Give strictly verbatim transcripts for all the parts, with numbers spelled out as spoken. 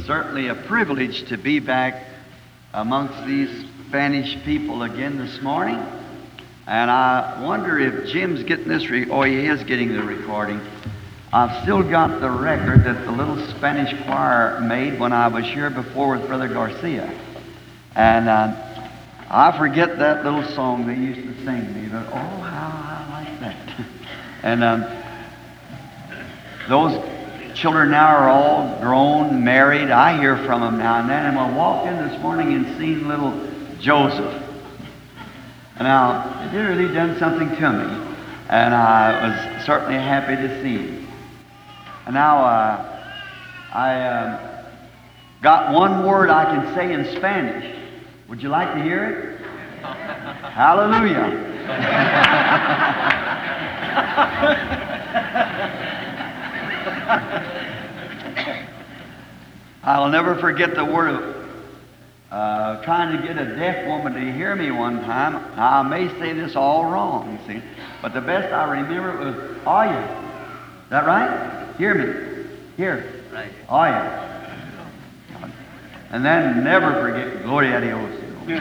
certainly a privilege to be back amongst these Spanish people again this morning. And I wonder if Jim's getting this, re- oh, he is getting the recording. I've still got the record that the little Spanish choir made when I was here before with Brother Garcia. And uh, I forget that little song they used to sing to me, but oh, how I like that. and um, those children now are all grown, married. I hear from them now and then. And I walked in this morning and seen little Joseph. And now, it really done something to me. And I was certainly happy to see him. And now, uh, I um, got one word I can say in Spanish. Would you like to hear it? Hallelujah. I'll never forget the word of uh, trying to get a deaf woman to hear me one time. I may say this all wrong, you see, but the best I remember was, "Are you?" Is that right? Hear me. Hear. Right. Are you? And then never forget, Gloria a Dios.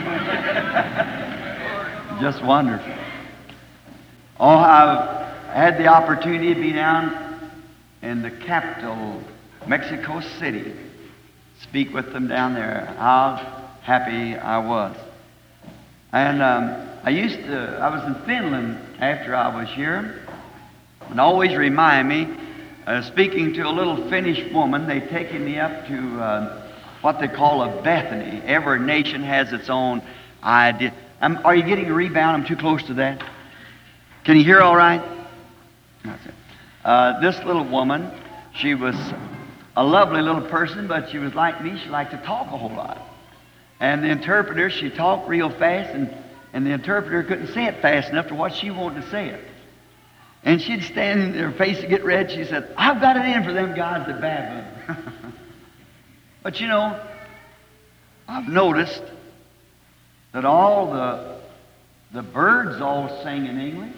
Just wonderful. Oh, I've had the opportunity to be down in the capital, Mexico City, speak with them down there. How happy I was. And um, I used to, I was in Finland after I was here, and always remind me, uh, speaking to a little Finnish woman, they taken me up to uh, what they call a Bethany. Every nation has its own idea. Um, are you getting a rebound? I'm too close to that. Can you hear all right? That's it. Uh, this little woman, she was a lovely little person, but she was like me. She liked to talk a whole lot. And the interpreter, she talked real fast, and, and the interpreter couldn't say it fast enough to what she wanted to say it. And she'd stand in her face and get red. She said, "I've got it in for them guys that babble." But you know, I've noticed that all the, the birds all sing in English.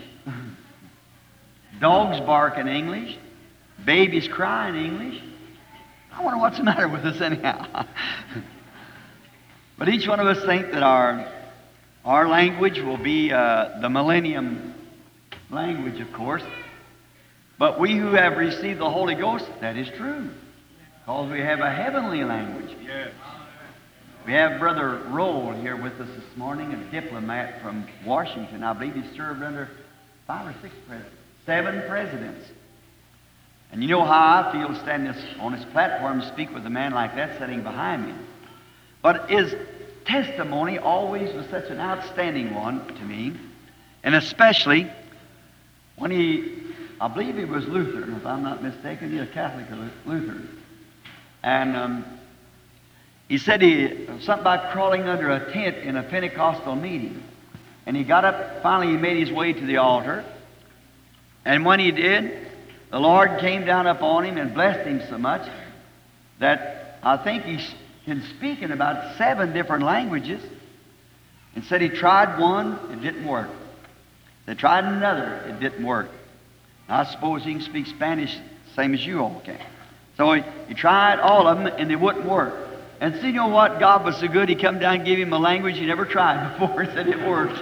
Dogs bark in English. Babies cry in English. I wonder what's the matter with us anyhow. But each one of us think that our, our language will be uh, the millennium language, of course. But we who have received the Holy Ghost, that is true. Because we have a heavenly language. Yes. We have Brother Roll here with us this morning, a diplomat from Washington. I believe he served under five or six presidents, seven presidents. And you know how I feel to stand this, on this platform and speak with a man like that sitting behind me. But his testimony always was such an outstanding one to me, and especially when he, I believe he was Lutheran, if I'm not mistaken, he was Catholic or Lutheran. And um, he said he, something about crawling under a tent in a Pentecostal meeting. And he got up, finally he made his way to the altar. And when he did, the Lord came down upon him and blessed him so much that I think he can speak in about seven different languages. And said he tried one, it didn't work. They tried another, it didn't work. I suppose he can speak Spanish same as you all can. So he, he tried all of them and they wouldn't work. And see, you know what? God was so good, he come down and gave him a language he never tried before. He said it worked.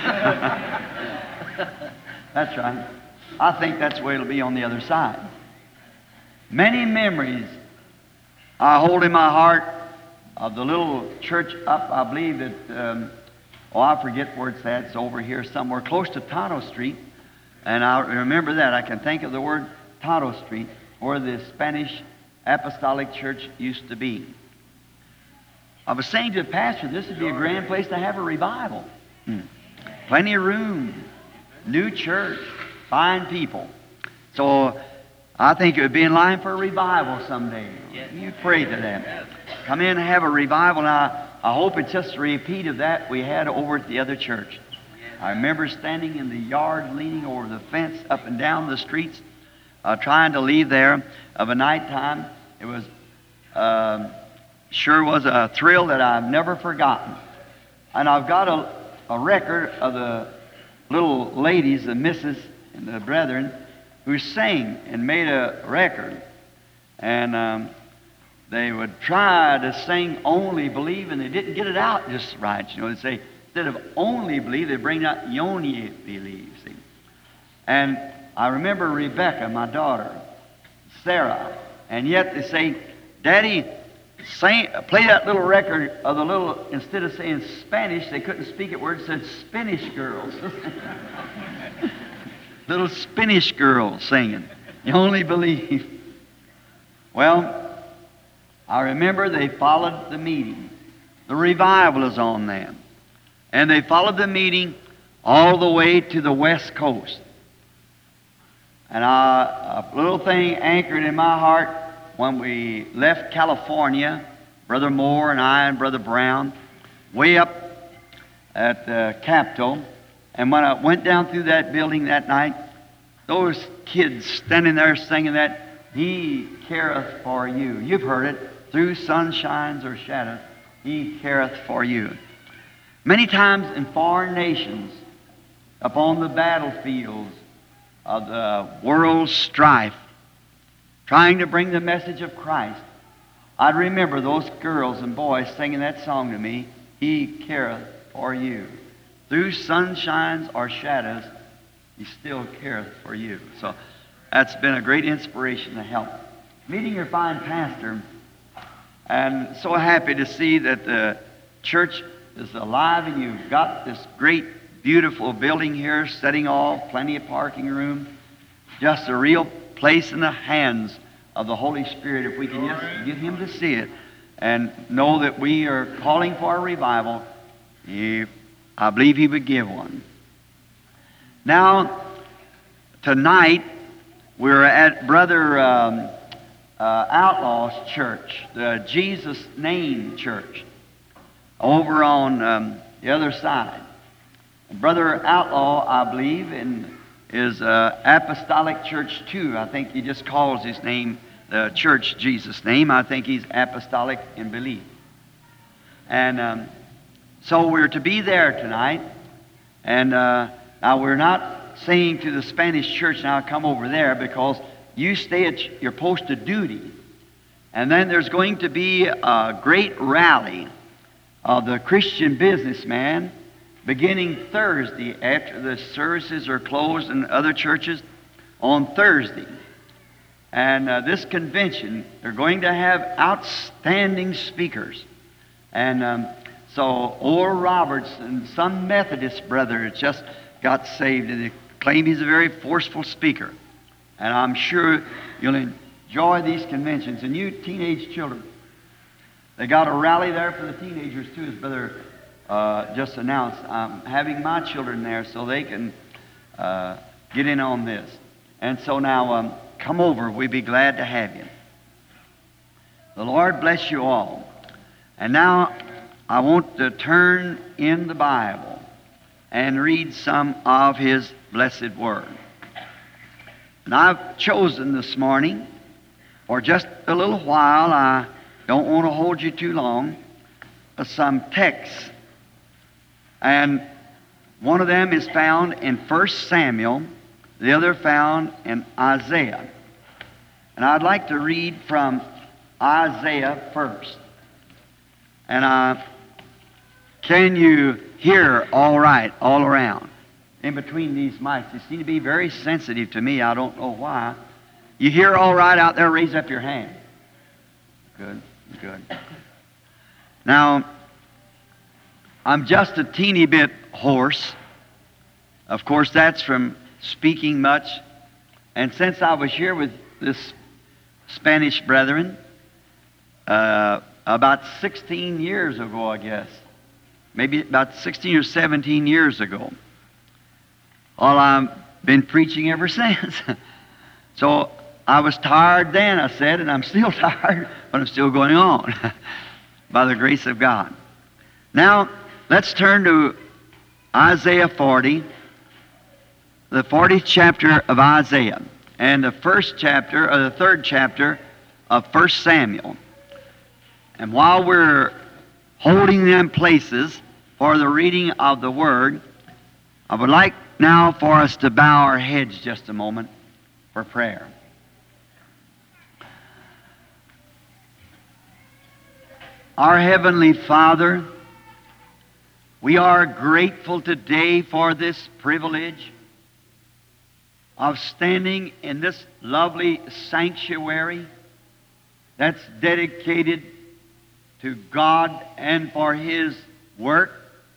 That's right. I think that's the way it'll be on the other side. Many memories I hold in my heart of the little church up, I believe that, um, oh, I forget where it's at. It's over here somewhere close to Tonto Street. And I remember that. I can think of the word Tonto Street, where the Spanish Apostolic Church used to be. I was saying to the pastor, this would be a grand place to have a revival. Hmm. Plenty of room, new church, fine people. So I think it would be in line for a revival someday. Yes. You pray to that. Come in and have a revival. Now, I hope it's just a repeat of that we had over at the other church. I remember standing in the yard, leaning over the fence, up and down the streets, uh, trying to leave there of a night time. It was uh, sure was a thrill that I've never forgotten. And I've got a, a record of the little ladies, the missus and the brethren, who sang and made a record. And um, they would try to sing only believe, and they didn't get it out just right. You know, they say, instead of only believe, they bring out yoni believe. See? And I remember Rebecca, my daughter, Sarah, and yet they say, Daddy, sing, play that little record of the little, instead of saying Spanish, they couldn't speak it where it said Spanish girls. Little Spanish girls singing. You only believe. Well, I remember they followed the meeting. The revival is on them. And they followed the meeting all the way to the West Coast. And I, a little thing anchored in my heart when we left California, Brother Moore and I and Brother Brown, way up at the Capitol. And when I went down through that building that night, those kids standing there singing that, He careth for you. You've heard it. Through sunshines or shadows, He careth for you. Many times in foreign nations, upon the battlefields of the world's strife, trying to bring the message of Christ, I'd remember those girls and boys singing that song to me, He careth for you. Through sunshines or shadows, He still careth for you. So that's been a great inspiration to help. Meeting your fine pastor, and so happy to see that the church is alive and you've got this great, beautiful building here, setting off, plenty of parking room. Just a real place in the hands of the Holy Spirit if we can just get Him to see it and know that we are calling for a revival. He, I believe He would give one. Now, tonight, we're at Brother um, uh, Outlaw's church, the Jesus Name Church, over on um, the other side. Brother Outlaw, I believe, in, is uh, Apostolic Church too. I think he just calls his name the church Jesus Name. I think he's apostolic in belief. And um, so we're to be there tonight. And uh, now we're not saying to the Spanish church, now come over there, because you stay at your post of duty. And then there's going to be a great rally of the Christian businessman beginning Thursday after the services are closed in other churches on Thursday. And uh, this convention, they're going to have outstanding speakers. And um, so Oral Roberts and some Methodist brother just got saved, and they claim he's a very forceful speaker. And I'm sure you'll enjoy these conventions. And you teenage children, they got a rally there for the teenagers too, as Brother uh, just announced. I'm having my children there so they can uh, get in on this. And so now, um, come over. We'd be glad to have you. The Lord bless you all. And now I want to turn in the Bible and read some of His blessed Word. And I've chosen this morning, for just a little while, I don't want to hold you too long, uh, some texts. And one of them is found in First Samuel, the other found in Isaiah. And I'd like to read from Isaiah first. And uh, can you hear all right all around? In between these mics, they seem to be very sensitive to me. I don't know why. You hear all right out there? Raise up your hand. Good, good. Now, I'm just a teeny bit hoarse. Of course, that's from speaking much. And since I was here with this Spanish brethren uh, about sixteen years ago, I guess, maybe about sixteen or seventeen years ago, well, I've been preaching ever since. So I was tired then, I said, and I'm still tired, but I'm still going on by the grace of God. Now, let's turn to Isaiah forty, the fortieth chapter of Isaiah, and the first chapter, or the third chapter of First Samuel. And while we're holding them places for the reading of the Word, I would like now for us to bow our heads just a moment for prayer. Our Heavenly Father, we are grateful today for this privilege of standing in this lovely sanctuary that's dedicated to God and for His work.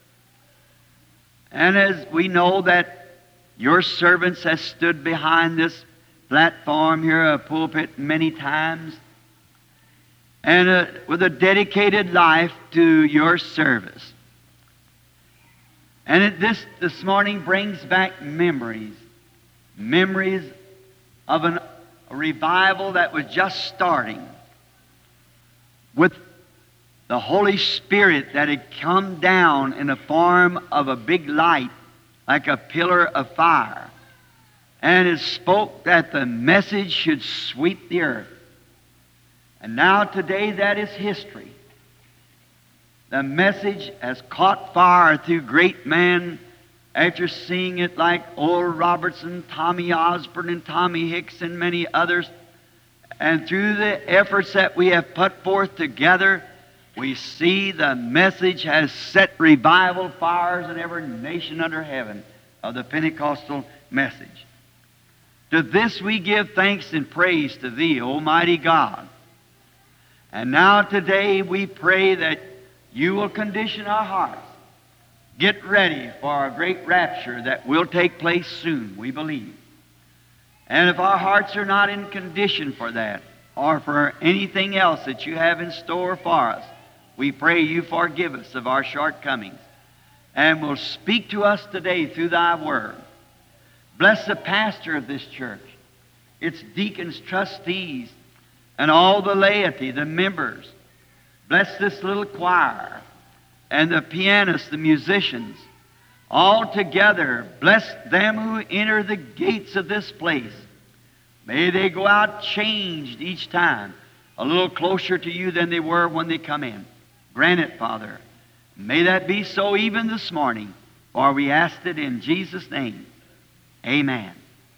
And as we know that your servants have stood behind this platform here, a pulpit, many times, and uh, with a dedicated life to your service. And it, this this morning brings back memories, memories of an, a revival that was just starting, with the Holy Spirit that had come down in the form of a big light, like a pillar of fire, and it spoke that the message should sweep the earth. And now today that is history. The message has caught fire through great men after seeing it, like Oral Robertson, Tommy Osborne, and Tommy Hicks, and many others. And through the efforts that we have put forth together, we see the message has set revival fires in every nation under heaven of the Pentecostal message. To this we give thanks and praise to Thee, Almighty God. And now today we pray that You will condition our hearts. Get ready for a great rapture that will take place soon, we believe. And if our hearts are not in condition for that, or for anything else that You have in store for us, we pray You forgive us of our shortcomings, and will speak to us today through Thy Word. Bless the pastor of this church, its deacons, trustees, and all the laity, the members. Bless this little choir, and the pianists, the musicians. All together, bless them who enter the gates of this place. May they go out changed each time, a little closer to You than they were when they come in. Grant it, Father. May that be so even this morning, for we asked it in Jesus' name. Amen.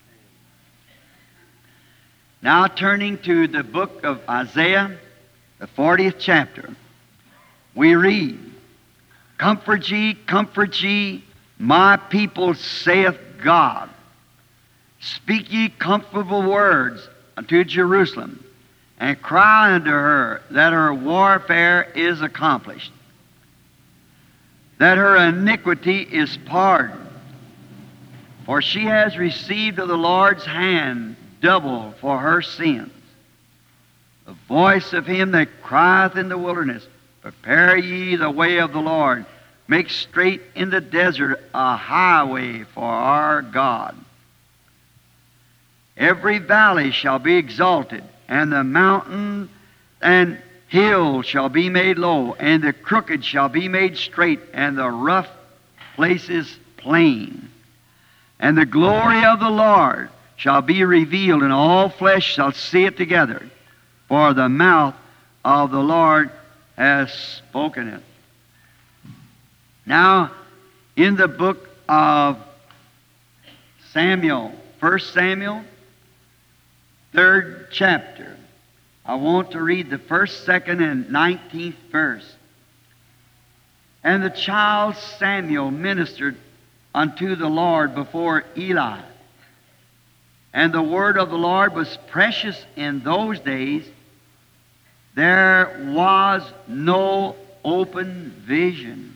Now turning to the book of Isaiah, the fortieth chapter, we read, Comfort ye, comfort ye, my people, saith God. Speak ye comfortable words unto Jerusalem, and cry unto her that her warfare is accomplished, that her iniquity is pardoned. For she has received of the Lord's hand double for her sins. The voice of him that crieth in the wilderness, Prepare ye the way of the Lord, make straight in the desert a highway for our God. Every valley shall be exalted, and the mountain and hill shall be made low, and the crooked shall be made straight, and the rough places plain. And the glory of the Lord shall be revealed, and all flesh shall see it together. For the mouth of the Lord has spoken it. Now, in the book of Samuel, First Samuel, third chapter, I want to read the first, second, and nineteenth verse. And the child Samuel ministered unto the Lord before Eli. And the word of the Lord was precious in those days. There was no open vision.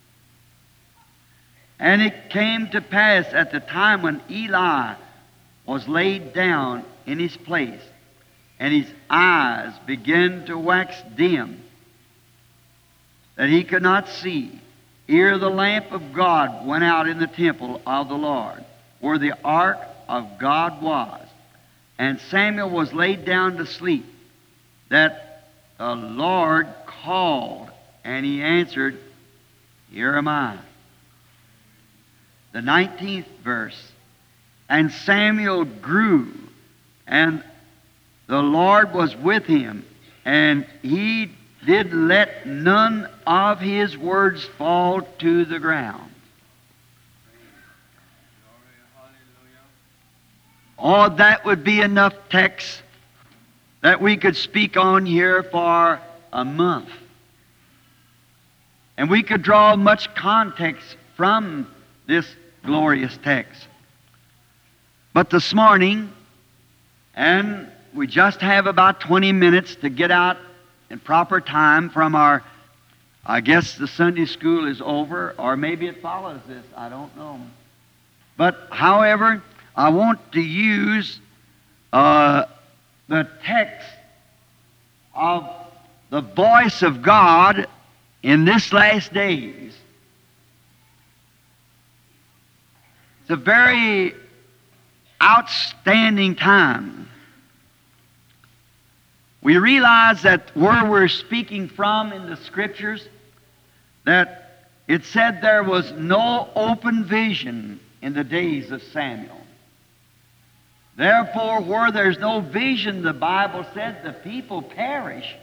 And it came to pass at the time when Eli was laid down in his place, and his eyes began to wax dim, that he could not see, ere the lamp of God went out in the temple of the Lord, where the ark of God was. And Samuel was laid down to sleep, that the Lord called, and he answered, Here am I. The nineteenth verse. And Samuel grew, and the Lord was with him, and he did let none of his words fall to the ground. Oh, that would be enough text that we could speak on here for a month. And we could draw much context from this glorious text. But this morning, and we just have about twenty minutes to get out in proper time from our, I guess the Sunday school is over, or maybe it follows this, I don't know. But however, I want to use uh, the text of the voice of God in this last days. It's a very outstanding time. We realize that where we're speaking from in the Scriptures, that it said there was no open vision in the days of Samuel. Therefore, where there's no vision, the Bible said, the people perish.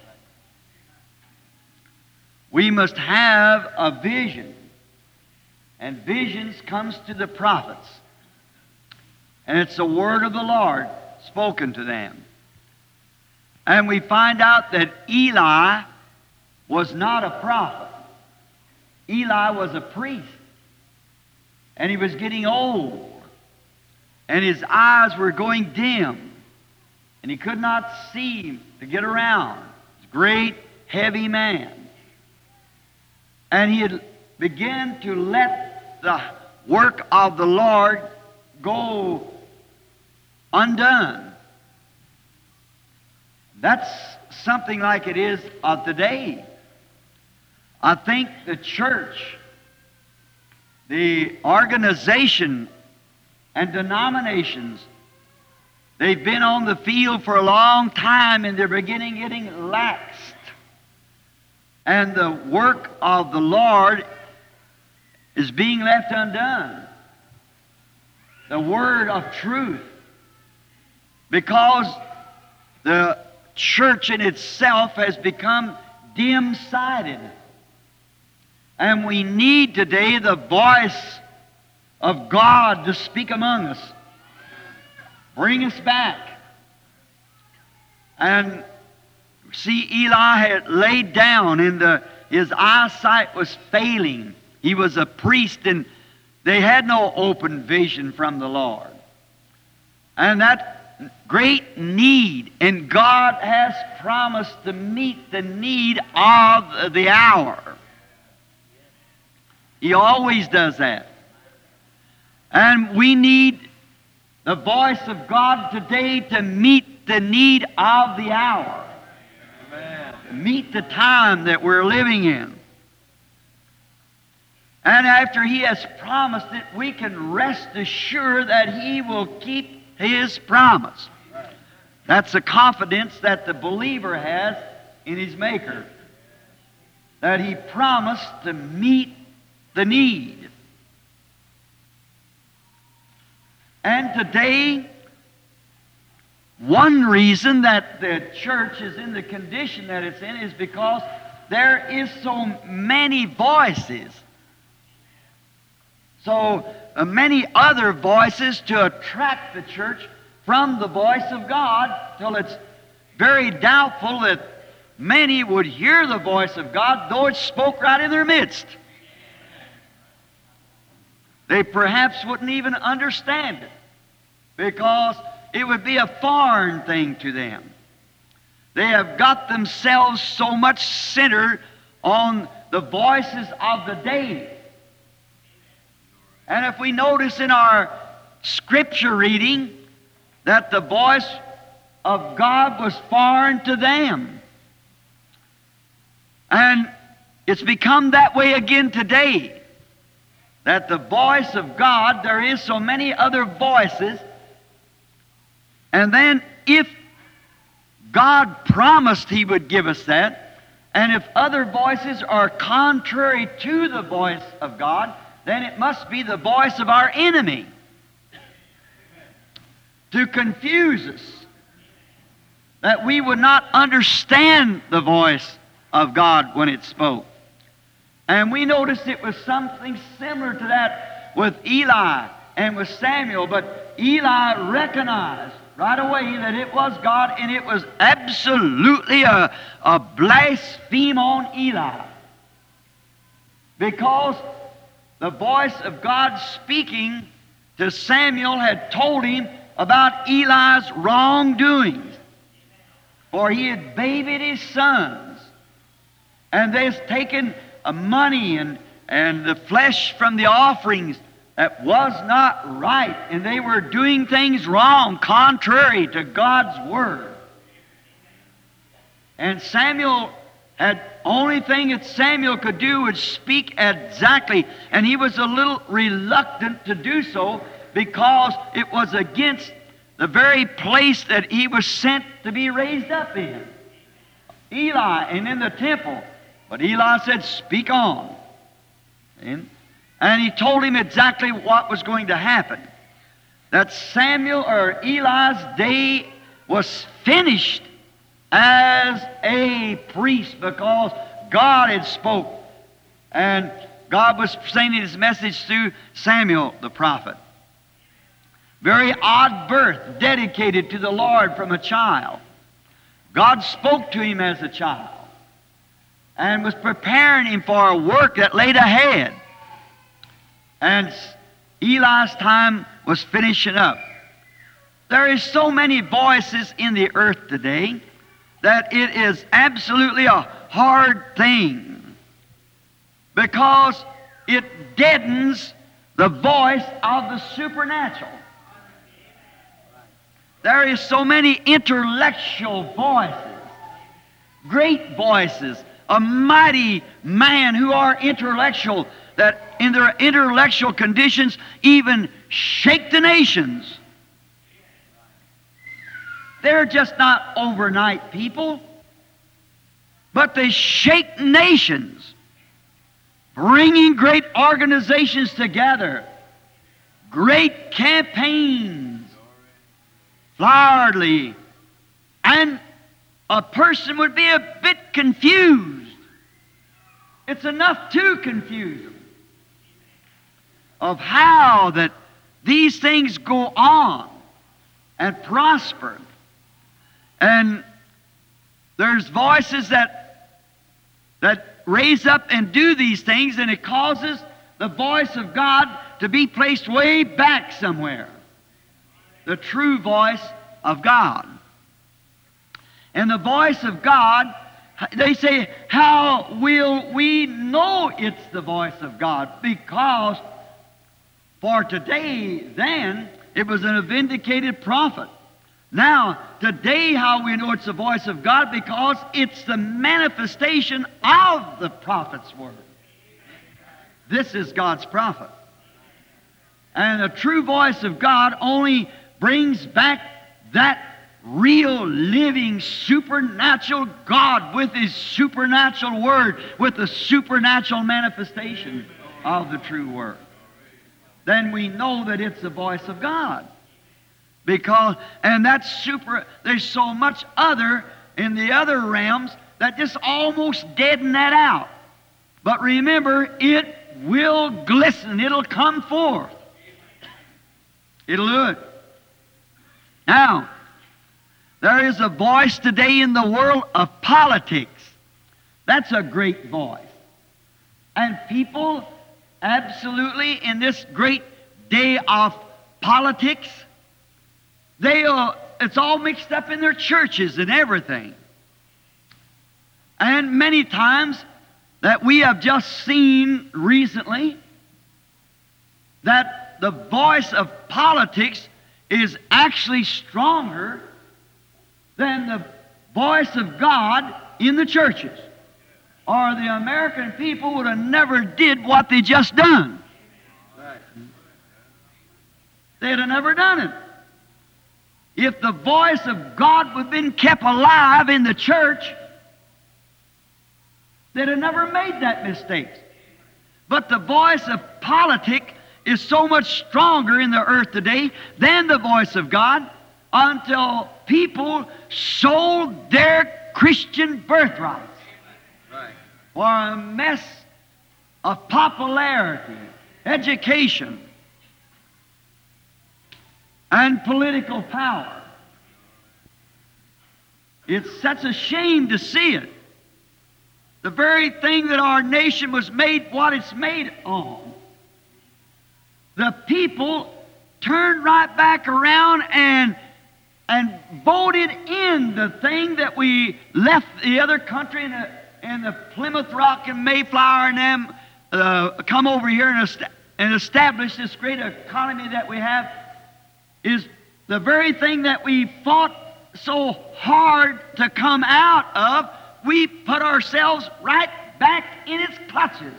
We must have a vision. And visions comes to the prophets. And it's the word of the Lord spoken to them. And we find out that Eli was not a prophet. Eli was a priest. And he was getting old. And his eyes were going dim. And he could not see to get around. He was a great, heavy man. And he had begun to let the work of the Lord go undone. That's something like it is of today. I think the church, the organization and denominations, they've been on the field for a long time and they're beginning getting laxed. And the work of the Lord is being left undone. The word of truth. Because the church in itself has become dim-sighted. And we need today the voice of God to speak among us. Bring us back. And see, Eli had laid down and the, his eyesight was failing. He was a priest and they had no open vision from the Lord. And that great need, and God has promised to meet the need of the hour. He always does that. And we need the voice of God today to meet the need of the hour. Amen. Meet the time that we're living in. And after He has promised it, we can rest assured that He will keep His promise. That's the confidence that the believer has in his Maker. That He promised to meet the need. And today, one reason that the church is in the condition that it's in is because there is so many voices. So uh, many other voices to attract the church from the voice of God, till it's very doubtful that many would hear the voice of God, though it spoke right in their midst. They perhaps wouldn't even understand it, because it would be a foreign thing to them. They have got themselves so much centered on the voices of the day. And if we notice in our scripture reading that the voice of God was foreign to them. And it's become that way again today. That the voice of God, there is so many other voices. And then if God promised He would give us that, and if other voices are contrary to the voice of God, then it must be the voice of our enemy to confuse us, that we would not understand the voice of God when it spoke. And we noticed it was something similar to that with Eli and with Samuel, but Eli recognized right away that it was God, and it was absolutely a, a blaspheme on Eli. because the voice of God speaking to Samuel had told him about Eli's wrongdoings. For he had babied his sons, and they'd taken uh, money and, and the flesh from the offerings that was not right, and they were doing things wrong, contrary to God's Word. And Samuel had, only thing that Samuel could do was speak exactly, and he was a little reluctant to do so because it was against the very place that he was sent to be raised up in. Eli, and in the temple. But Eli said, speak on. And, and he told him exactly what was going to happen. That Samuel, or Eli's day, was finished as a priest because God had spoke. And God was sending His message through Samuel the prophet. Very odd birth, dedicated to the Lord from a child. God spoke to him as a child and was preparing him for a work that laid ahead. And Eli's time was finishing up. There is so many voices in the earth today that it is absolutely a hard thing because it deadens the voice of the supernatural. There is so many intellectual voices, great voices, a mighty man who are intellectual, that in their intellectual conditions even shake the nations. They're just not overnight people, but they shake nations, bringing great organizations together, great campaigns, largely, and a person would be a bit confused. It's enough to confuse them of how that these things go on and prosper. And there's voices that that raise up and do these things, and it causes the voice of God to be placed way back somewhere. The true voice of God. And the voice of God, they say, how will we know it's the voice of God? Because for today, then, it was a vindicated prophet. Now, today, how we know it's the voice of God? Because it's the manifestation of the prophet's word. This is God's prophet. And the true voice of God only brings back that real, living, supernatural God with His supernatural Word, with the supernatural manifestation of the true Word. Then we know that it's the voice of God. Because, and that's super, there's so much other in the other realms that just almost deaden that out. But remember, it will glisten, it'll come forth. It'll do it. Now, there is a voice today in the world of politics. That's a great voice. And people absolutely in this great day of politics, they uh, it's all mixed up in their churches and everything. And many times that we have just seen recently that the voice of politics is actually stronger than the voice of God in the churches. Or the American people would have never did what they just done. Right. They'd have never done it. If the voice of God would have been kept alive in the church, they'd have never made that mistake. But the voice of politics is so much stronger in the earth today than the voice of God, until people sold their Christian birthrights right. for a mess of popularity, education, and political power. It's such a shame to see it. the very thing that our nation was made, what it's made on, the people turned right back around and and voted in the thing that we left the other country and the, and the Plymouth Rock and Mayflower and them uh, come over here and, est- and establish this great economy that we have, is the very thing that we fought so hard to come out of. We put ourselves right back in its clutches.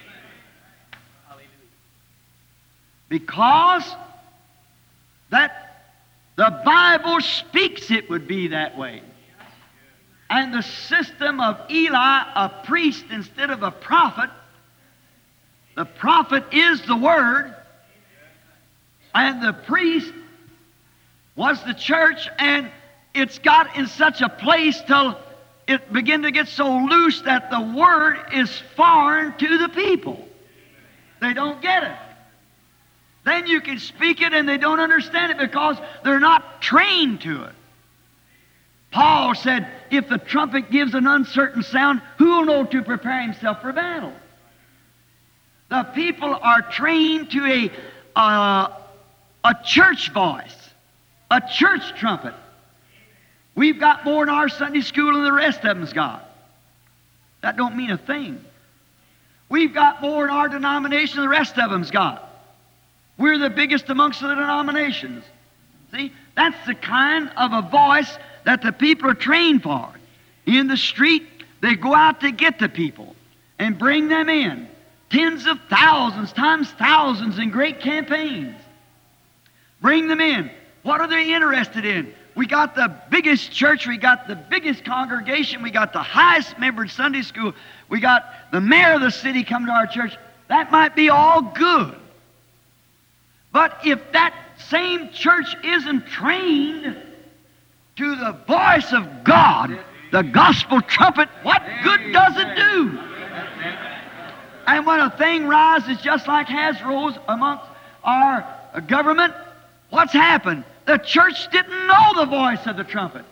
Because that the Bible speaks it would be that way. And the system of Eli, a priest instead of a prophet, the prophet is the Word, and the priest was the church, and it's got in such a place till it began to get so loose that the Word is foreign to the people. They don't get it. Then you can speak it and they don't understand it because they're not trained to it. Paul said, if the trumpet gives an uncertain sound, who will know to prepare himself for battle? The people are trained to a, uh, a church voice, a church trumpet. We've got more in our Sunday school than the rest of them's got. That don't mean a thing. We've got more in our denomination than the rest of them's got. We're the biggest amongst the denominations. See, that's the kind of a voice that the people are trained for. In the street, they go out to get the people and bring them in. Tens of thousands, times thousands in great campaigns. Bring them in. What are they interested in? We got the biggest church, we got the biggest congregation, we got the highest membered Sunday school, we got the mayor of the city come to our church. That might be all good. But if that same church isn't trained to the voice of God, the gospel trumpet, what good does it do? And when a thing rises just like has rose amongst our government, what's happened? The church didn't know the voice of the trumpet.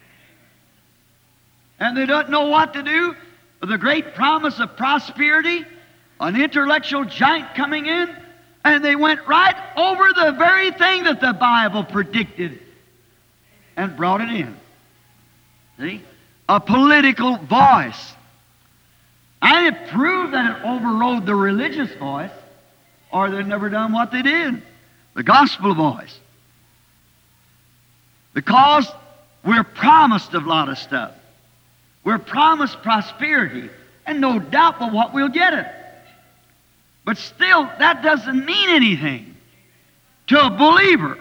And they don't know what to do with the great promise of prosperity, an intellectual giant coming in, and they went right over the very thing that the Bible predicted and brought it in. See? A political voice. And it proved that it overrode the religious voice, or they'd never done what they did, the gospel voice. Because we're promised a lot of stuff. We're promised prosperity, and no doubt but what we'll get it. But still, that doesn't mean anything to a believer.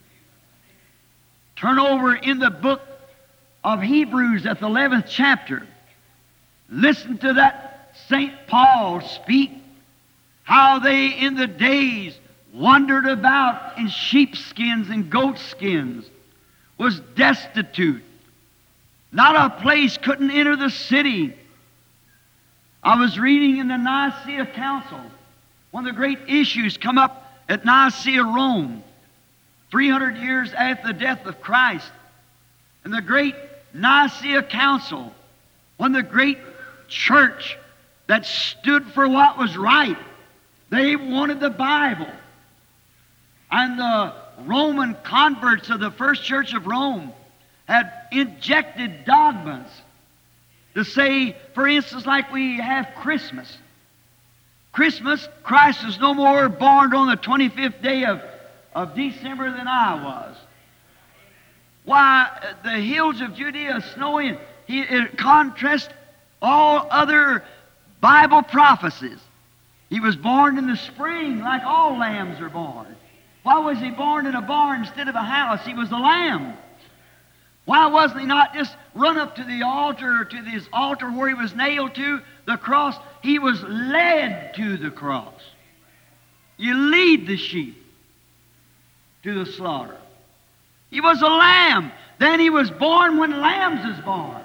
Turn over in the book of Hebrews at the eleventh chapter. Listen to that Saint Paul speak, how they in the days wandered about in sheepskins and goatskins, was destitute. Not a place, couldn't enter the city. I was reading in the Nicaea Council, one of the great issues come up at Nicaea, Rome, three hundred years after the death of Christ. And the great Nicaea Council, one of the great church that stood for what was right. They wanted the Bible. And the Roman converts of the first church of Rome had injected dogmas to say, for instance, like we have Christmas. Christmas, Christ is no more born on the twenty-fifth day of, of December than I was. Why, the hills of Judea are snowy. He, it contrasts all other Bible prophecies. He was born in the spring like all lambs are born. Why was he born in a barn instead of a house? He was a lamb. Why wasn't he not just run up to the altar, or to this altar where he was nailed to the cross? He was led to the cross. You lead the sheep to the slaughter. He was a lamb. Then he was born when lambs is born.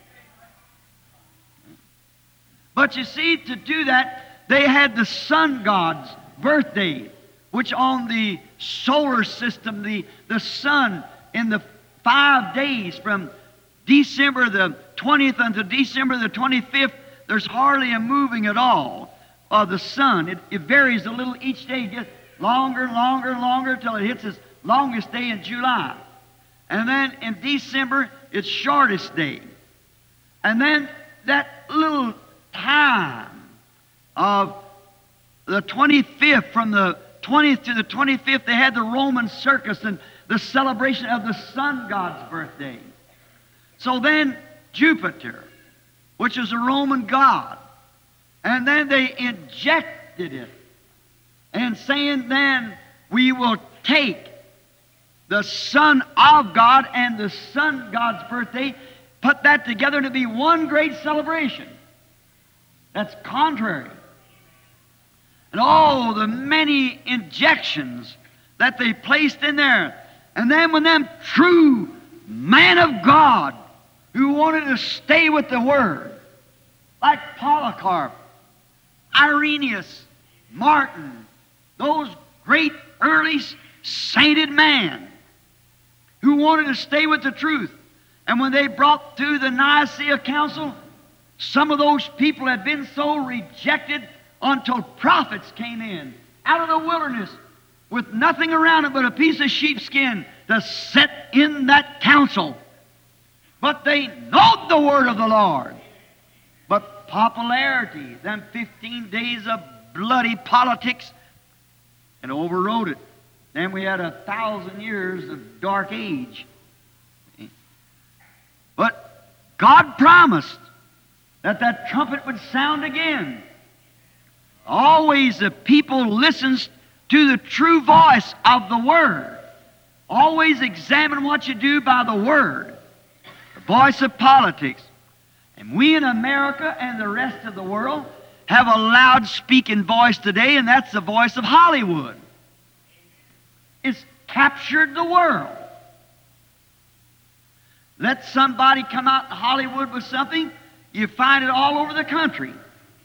But you see, to do that, they had the sun god's birthday, which on the solar system, the, the sun in the five days from December the twentieth until December the twenty-fifth, there's hardly a moving at all of the sun. It, it varies a little each day, gets longer and longer and longer until it hits its longest day in July. And then in December, its shortest day. And then that little time of the twenty-fifth, from the twentieth to the twenty-fifth, they had the Roman circus and the celebration of the sun god's birthday. So then Jupiter, which is a Roman god, and then they injected it, and saying then we will take the Son of God and the sun god's birthday, put that together to be one great celebration. That's contrary. And all the many injections that they placed in there. And then when them true man of God who wanted to stay with the Word, like Polycarp, Irenaeus, Martin, those great early sainted men who wanted to stay with the truth. And when they brought to the Nicaea Council, some of those people had been so rejected until prophets came in out of the wilderness with nothing around it but a piece of sheepskin to sit in that council. But they knowed the word of the Lord. But popularity, them fifteen days of bloody politics, and overrode it. Then we had a thousand years of dark age. But God promised that that trumpet would sound again. Always the people listens to the true voice of the Word. Always examine what you do by the Word, the voice of politics. And we in America and the rest of the world have a loud speaking voice today, and that's the voice of Hollywood. It's captured the world. Let somebody come out in Hollywood with something, you find it all over the country.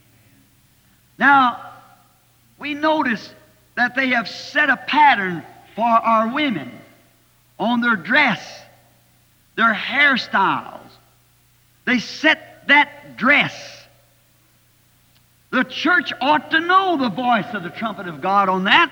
Now, we notice that they have set a pattern for our women on their dress, their hairstyles. They set that dress. The church ought to know the voice of the trumpet of God on that.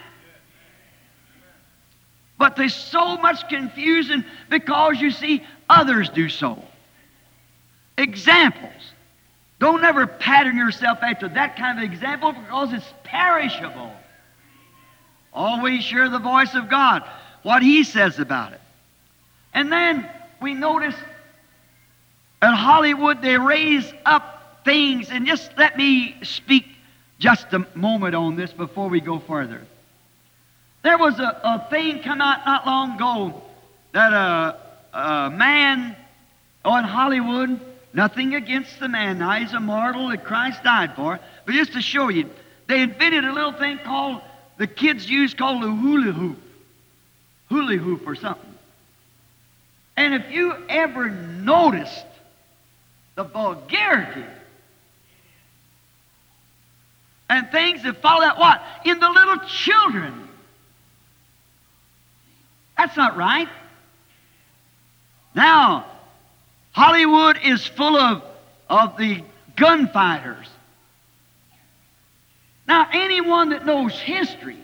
But there's so much confusion because, you see, others do so. Examples. Don't ever pattern yourself after that kind of example because it's perishable. Always share the voice of God, what He says about it. And then we notice at Hollywood they raise up things, and just let me speak just a moment on this before we go further. There was a, a thing come out not long ago that a, a man oh, in Hollywood, nothing against the man now, he's a mortal that Christ died for, but just to show you, they invented a little thing called, the kids use called the hula hoop. Hula hoop or something. And if you ever noticed the vulgarity and things that follow that, what? In the little children. That's not right. Now, Hollywood is full of, of the gunfighters. Now, anyone that knows history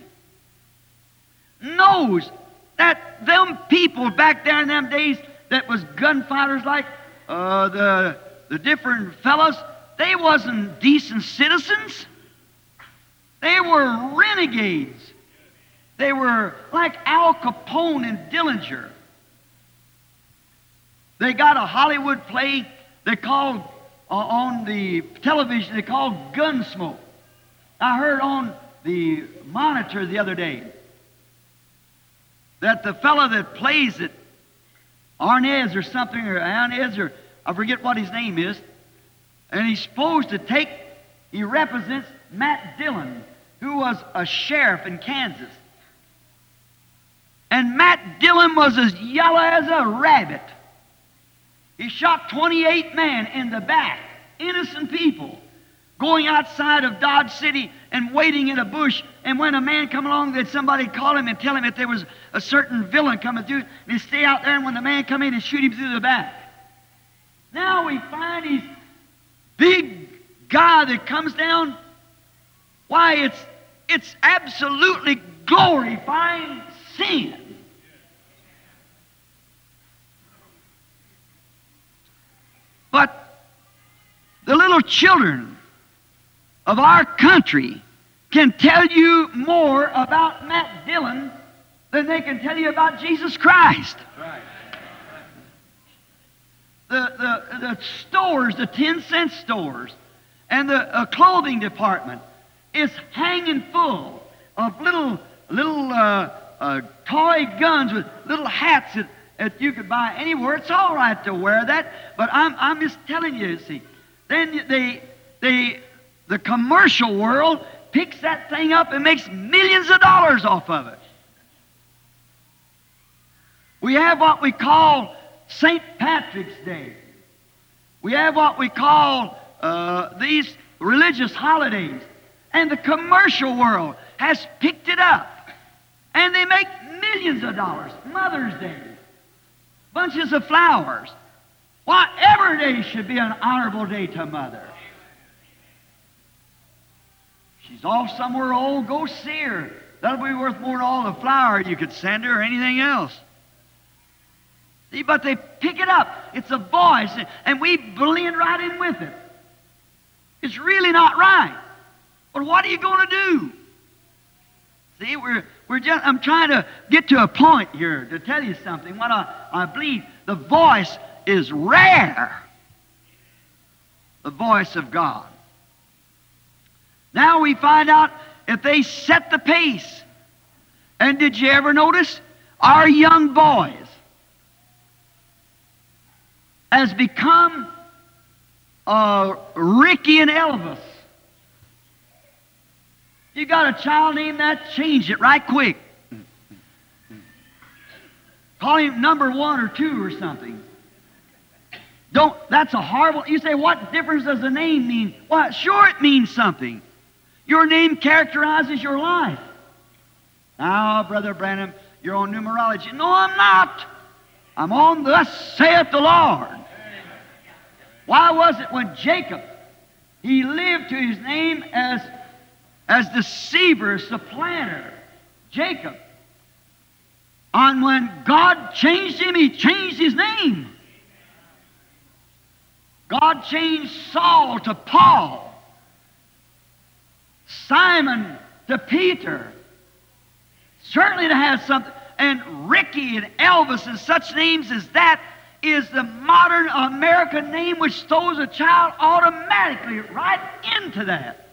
knows that them people back there in them days that was gunfighters like uh, the, the different fellows, they wasn't decent citizens. They were renegades. They were like Al Capone and Dillinger. They got a Hollywood play they called, uh, on the television, they called Gunsmoke. I heard on the monitor the other day that the fellow that plays it, Arnez or something, or Arnez, or I forget what his name is, and he's supposed to take, he represents Matt Dillon, who was a sheriff in Kansas. And Matt Dillon was as yellow as a rabbit. He shot twenty-eight men in the back, innocent people, going outside of Dodge City and waiting in a bush. And when a man come along, that somebody call him and tell him that there was a certain villain coming through, and he'd stay out there, and when the man come in, and shoot him through the back. Now we find these big God that comes down, why, it's, it's absolutely glorifying sin. But the little children of our country can tell you more about Matt Dillon than they can tell you about Jesus Christ. Right. The, the, the stores, the ten-cent stores, and the uh, clothing department is hanging full of little, little uh, uh, toy guns with little hats that, that you could buy anywhere. It's all right to wear that, but I'm, I'm just telling you, see. Then they, they, the commercial world picks that thing up and makes millions of dollars off of it. We have what we call Saint Patrick's Day. We have what we call uh, these religious holidays. And the commercial world has picked it up. And they make millions of dollars. Mother's Day. Bunches of flowers. Whatever day should be an honorable day to Mother. She's off somewhere old, go see her. That'll be worth more than all the flour you could send her or anything else. See, but they pick it up. It's a voice, and we blend right in with it. It's really not right. But what are you going to do? See, we're, we're just, I'm trying to get to a point here to tell you something. What I, I believe, the voice is rare. The voice of God. Now we find out if they set the pace. And did you ever notice? Our young boys has become uh, Ricky and Elvis. You got a child named that, change it right quick. Call him number one or two or something. Don't, that's a horrible, you say, what difference does the name mean? Well, sure it means something. Your name characterizes your life. Now, Brother Branham, you're on numerology. No, I'm not. I'm on thus saith the Lord. Why was it when Jacob, he lived to his name as, as deceiver, supplanter, Jacob. And when God changed him, he changed his name. God changed Saul to Paul. Simon to Peter. Certainly to have something. And Ricky and Elvis and such names as that is the modern American name which throws a child automatically right into that.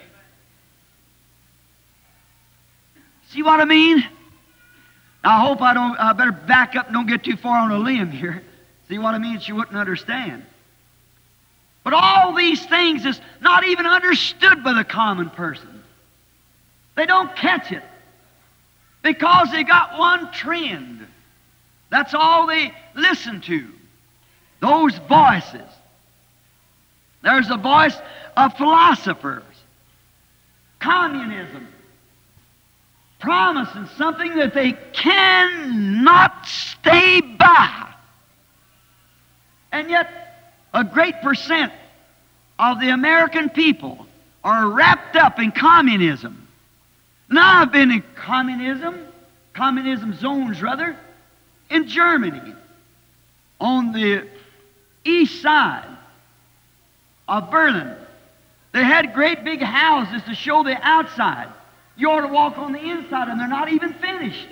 See what I mean? Now, I hope I don't, I better back up and don't get too far on a limb here. See what I mean? She wouldn't understand. But all these things is not even understood by the common person. They don't catch it. Because they got one trend. That's all they listen to. Those voices. There's a voice of philosophers. Communism. Promising something that they cannot stay by. And yet, a great percent of the American people are wrapped up in communism. Now, I've been in communism, communism zones rather, in Germany, on the east side of Berlin. They had great big houses to show the outside. You ought to walk on the inside, and they're not even finished.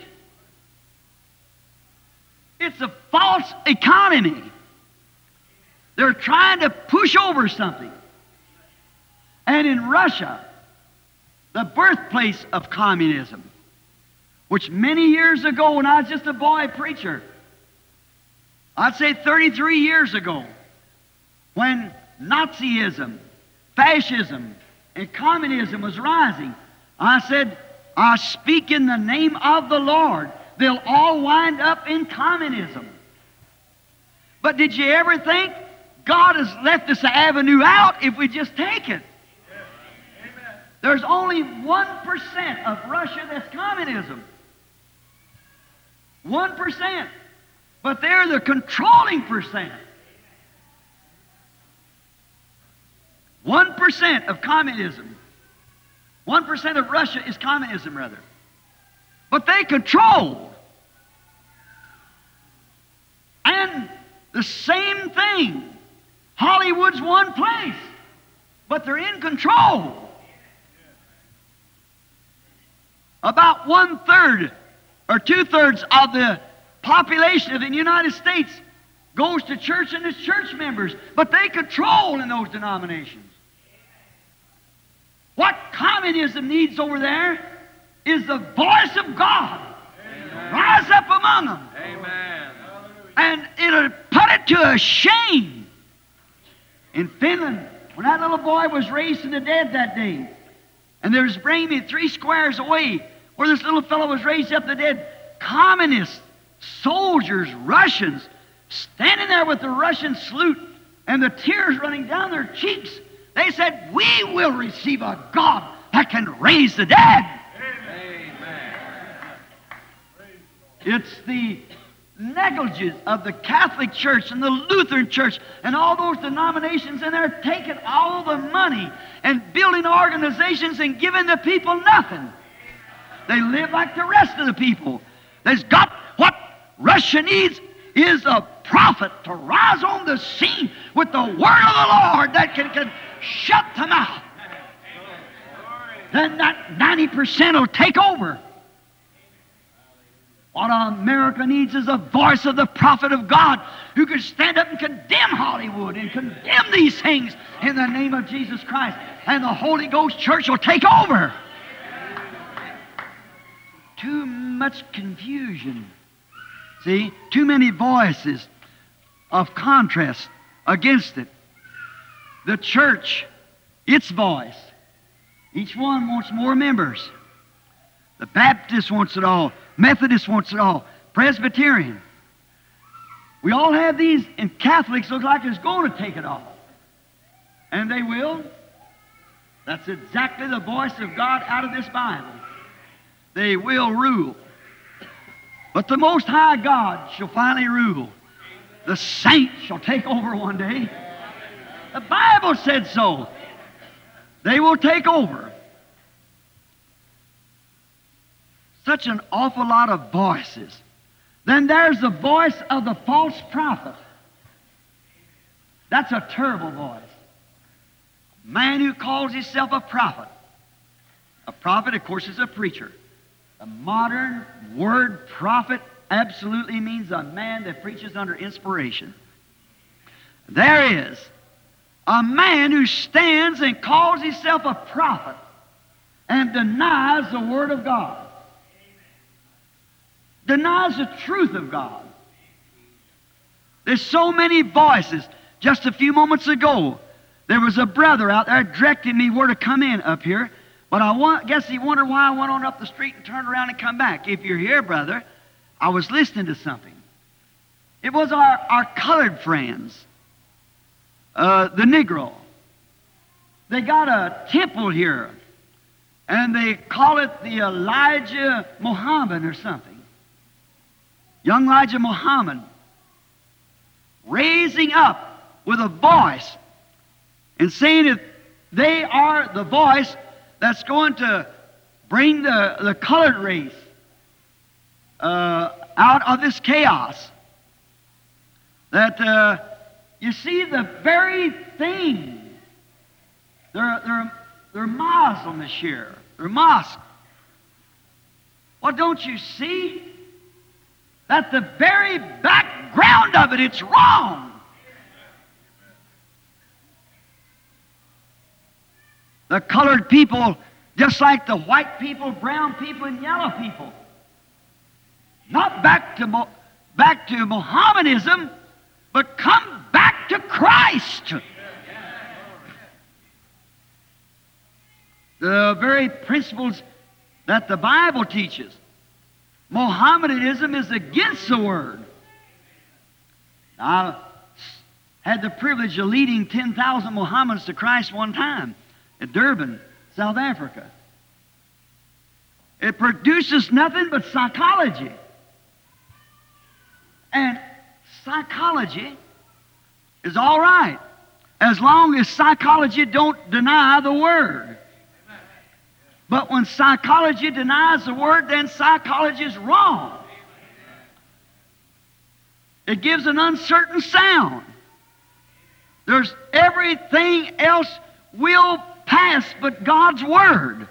It's a false economy. They're trying to push over something. And in Russia, the birthplace of communism, which many years ago, when I was just a boy preacher, I'd say thirty-three years ago, when Nazism, fascism, and communism was rising, I said, I speak in the name of the Lord. They'll all wind up in communism. But did you ever think God has left us an avenue out if we just take it? There's only one percent of Russia that's communism. one percent. But they're the controlling percent. One percent of communism. One percent of Russia is communism, rather. But they control. And the same thing. Hollywood's one place, but they're in control. About one-third or two-thirds of the population of the United States goes to church and is church members, but they control in those denominations. What communism needs over there is the voice of God. Amen. Rise up among them. Amen. And it'll put it to a shame. In Finland, when that little boy was raised from the dead that day, and there was bringing me three squares away where this little fellow was raised up from the dead, communists, soldiers, Russians, standing there with the Russian salute and the tears running down their cheeks. They said, we will receive a God that can raise the dead. Amen. It's the negligence of the Catholic Church and the Lutheran Church and all those denominations, and they're taking all the money and building organizations and giving the people nothing. They live like the rest of the people. There's got what Russia needs is a prophet to rise on the scene with the word of the Lord that can, can shut them out. Then that ninety percent will take over. What America needs is a voice of the prophet of God who can stand up and condemn Hollywood and condemn these things in the name of Jesus Christ. And the Holy Ghost Church will take over. Too much confusion. See, too many voices of contrast against it. The church, its voice, each one wants more members. The Baptist wants it all. Methodist wants it all. Presbyterian. We all have these, and Catholics look like it's going to take it all. And they will. That's exactly the voice of God out of this Bible. They will rule. But the Most High God shall finally rule. The saints shall take over one day. The Bible said so. They will take over. Such an awful lot of voices. Then there's the voice of the false prophet. That's a terrible voice. A man who calls himself a prophet. A prophet, of course, is a preacher. The modern word prophet absolutely means a man that preaches under inspiration. There is a man who stands and calls himself a prophet and denies the Word of God. Denies the truth of God. There's so many voices. Just a few moments ago, there was a brother out there directing me where to come in up here. But I want, guess he wondered why I went on up the street and turned around and come back. If you're here, brother, I was listening to something. It was our, our colored friends, uh, the Negro. They got a temple here, and they call it the Elijah Muhammad or something. Young Elijah Muhammad, raising up with a voice and saying that they are the voice that's going to bring the, the colored race uh, out of this chaos. That, uh, you see, the very thing, they're, they're, they're Muslim this year. They're mosque. Well, don't you see that the very background of it, it's wrong? The colored people, just like the white people, brown people, and yellow people. Not back to, back to Mohammedanism, but come back to Christ. The very principles that the Bible teaches. Mohammedanism is against the Word. I had the privilege of leading ten thousand Mohammedans to Christ one time at Durban, South Africa. It produces nothing but psychology. And psychology is all right as long as psychology don't deny the Word. But when psychology denies the Word, then psychology is wrong. It gives an uncertain sound. There's everything else will pass but God's Word.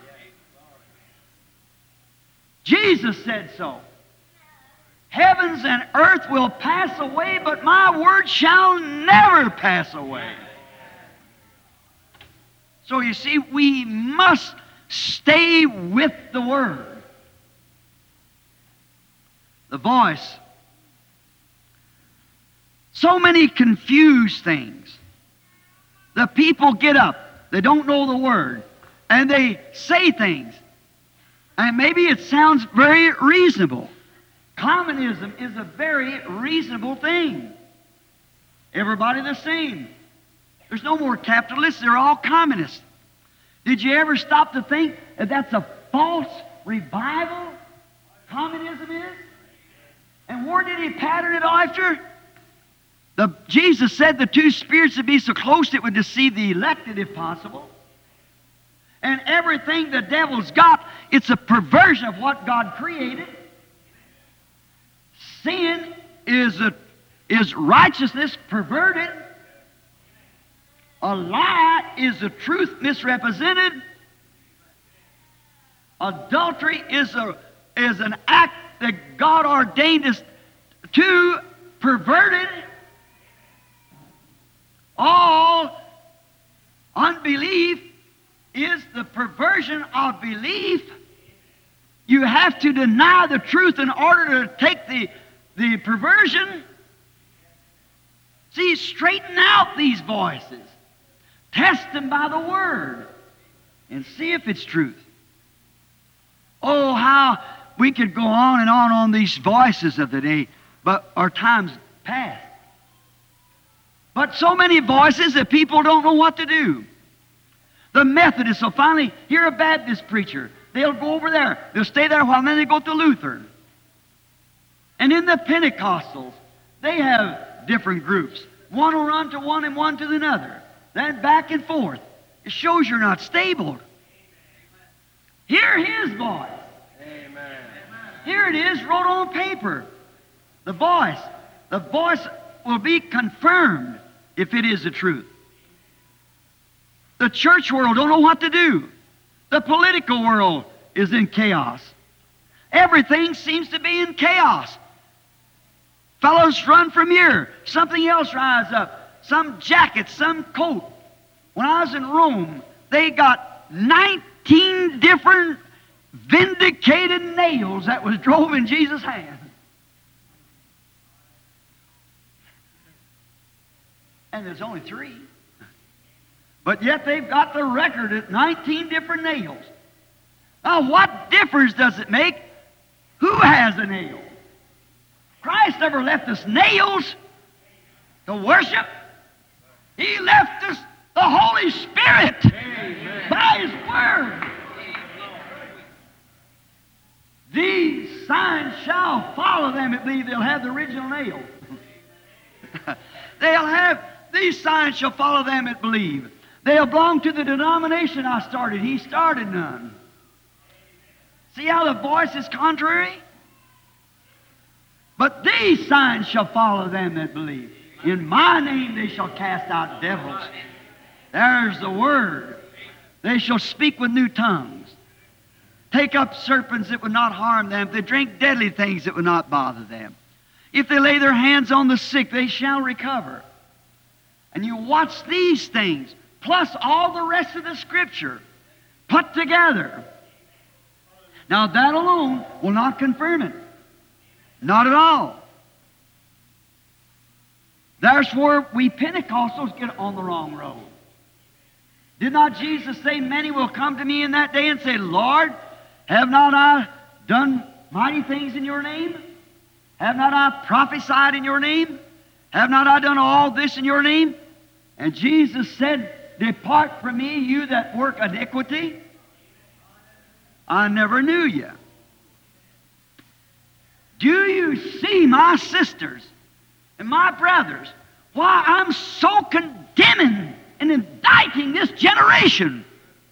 Jesus said so. Heavens and earth will pass away, but my word shall never pass away. So you see, we must stay with the Word. The voice. So many confused things. The people get up. They don't know the Word. And they say things. And maybe it sounds very reasonable. Communism is a very reasonable thing. Everybody the same. There's no more capitalists. They're all communists. Did you ever stop to think that that's a false revival? Communism is? And where did he pattern it after? The, Jesus said the two spirits would be so close it would deceive the elected if possible. And everything the devil's got, it's a perversion of what God created. Sin is, a, is righteousness perverted. A lie is the truth misrepresented. Adultery is, a, is an act that God ordained us to perverted. All unbelief is the perversion of belief. You have to deny the truth in order to take the, the perversion. See, straighten out these voices. Test them by the Word and see if it's truth. Oh, how we could go on and on on these voices of the day, but our time's past. But so many voices that people don't know what to do. The Methodists will finally hear a Baptist preacher. They'll go over there. They'll stay there a while, and then they go to Lutheran. And in the Pentecostals, they have different groups. One will run to one and one to another. Then back and forth. It shows you're not stable. Hear His voice. Amen. Here it is, wrote on paper. The voice. The voice will be confirmed if it is the truth. The church world don't know what to do. The political world is in chaos. Everything seems to be in chaos. Fellows run from here. Something else rise up. Some jacket, some coat. When I was in Rome, they got nineteen different vindicated nails that was drove in Jesus' hand. And there's only three. But yet they've got the record at nineteen different nails. Now, what difference does it make who has a nail? Christ never left us nails to worship. He left us the Holy Spirit. Amen. By His Word. These signs shall follow them that believe. They'll have the original nail. They'll have, these signs shall follow them that believe. They'll belong to the denomination I started. He started none. See how the voice is contrary? But these signs shall follow them that believe. In my name they shall cast out devils. There's the Word. They shall speak with new tongues. Take up serpents that would not harm them. If they drink deadly things that would not bother them. If they lay their hands on the sick, they shall recover. And you watch these things, plus all the rest of the Scripture, put together. Now that alone will not confirm it. Not at all. That's where we Pentecostals get on the wrong road. Did not Jesus say, many will come to me in that day and say, Lord, have not I done mighty things in your name? Have not I prophesied in your name? Have not I done all this in your name? And Jesus said, depart from me, you that work iniquity. I never knew you. Do you see, my sisters and my brothers, why I'm so condemning and indicting this generation.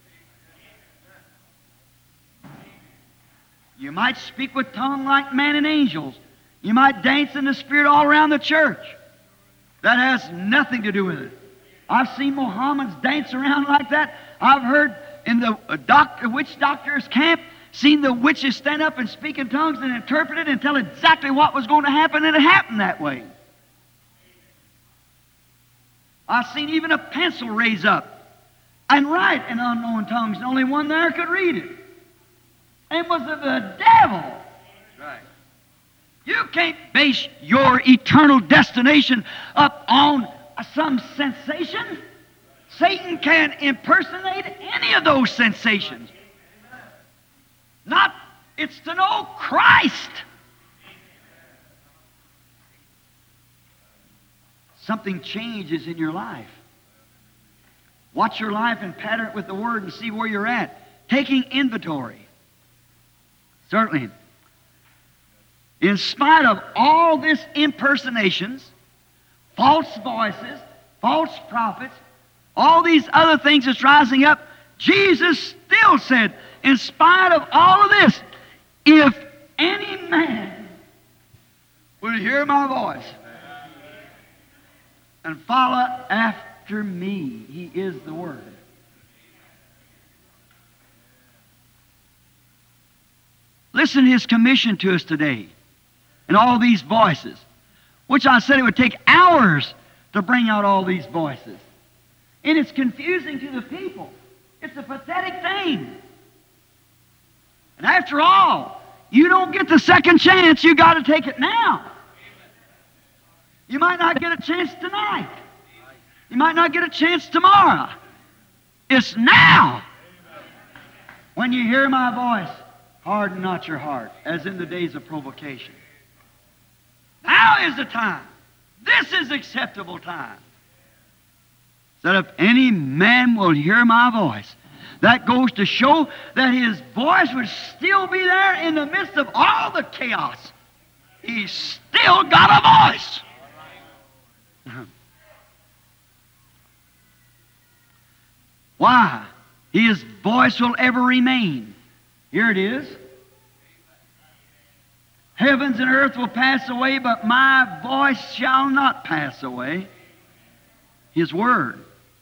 You might speak with tongue like man and angels. You might dance in the Spirit all around the church. That has nothing to do with it. I've seen Mohammedans dance around like that. I've heard in the uh, doctor, witch doctor's camp, seen the witches stand up and speak in tongues and interpret it and tell exactly what was going to happen, and it happened that way. I've seen even a pencil raise up and write in unknown tongues, and only one there could read it. And it was of the devil. Right. You can't base your eternal destination up on some sensation. Satan can impersonate any of those sensations. Not, it's to know Christ. Something changes in your life. Watch your life and pattern it with the Word and see where you're at. Taking inventory. Certainly. In spite of all this impersonations, false voices, false prophets, all these other things that's rising up, Jesus still said, in spite of all of this, if any man will hear my voice and follow after me, he is the Word. Listen to His commission to us today. And all these voices, which I said it would take hours to bring out all these voices. And it's confusing to the people. It's a pathetic thing. And after all, you don't get the second chance. You got to take it now. You might not get a chance tonight. You might not get a chance tomorrow. It's now. When you hear my voice, harden not your heart, as in the days of provocation. Now is the time. This is acceptable time. That if any man will hear my voice, that goes to show that his voice would still be there in the midst of all the chaos. He's still got a voice. Why? His voice will ever remain. Here it is. Heavens and earth will pass away, but my voice shall not pass away. His Word.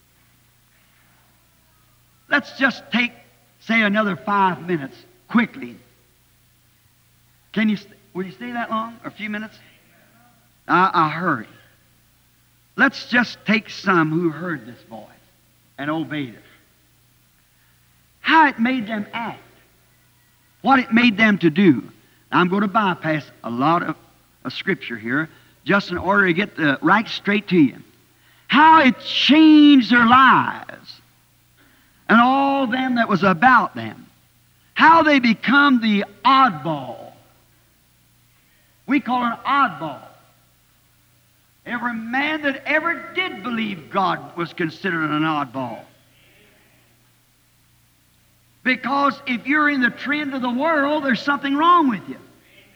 Let's just take, say, another five minutes quickly. Can you, will you stay that long? Or a few minutes? I, I'll hurry. Let's just take some who heard this voice and obeyed it. How it made them act. What it made them to do. I'm going to bypass a lot of, of Scripture here, just in order to get the right straight to you. How it changed their lives and all them that was about them. How they become the oddball. We call it an oddball. Every man that ever did believe God was considered an oddball. Because if you're in the trend of the world, there's something wrong with you.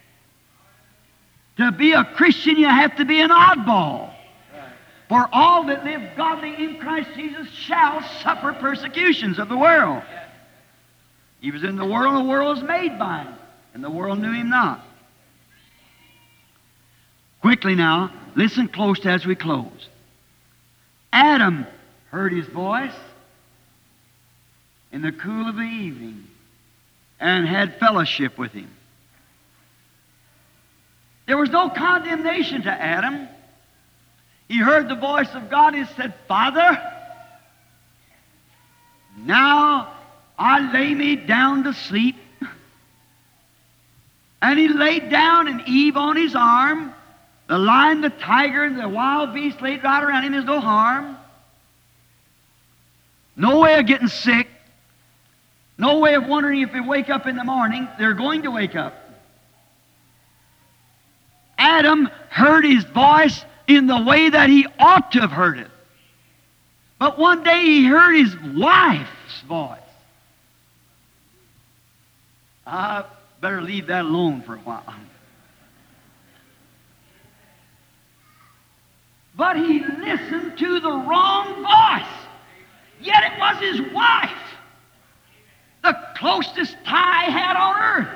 To be a Christian, you have to be an oddball. For all that live godly in Christ Jesus shall suffer persecutions of the world. He was in the world, and the world was made by him, and the world knew him not. Quickly now, listen close as we close. Adam heard his voice in the cool of the evening and had fellowship with him. There was no condemnation to Adam. He heard the voice of God and said, Father, now I lay me down to sleep. And he laid down, and Eve on his arm. The lion, the tiger, and the wild beast laid right around him. There's no harm. No way of getting sick. No way of wondering if they wake up in the morning. They're going to wake up. Adam heard his voice in the way that he ought to have heard it. But one day he heard his wife's voice. I better leave that alone for a while. But he listened to the wrong voice. Yet it was his wife, the closest tie he had on earth.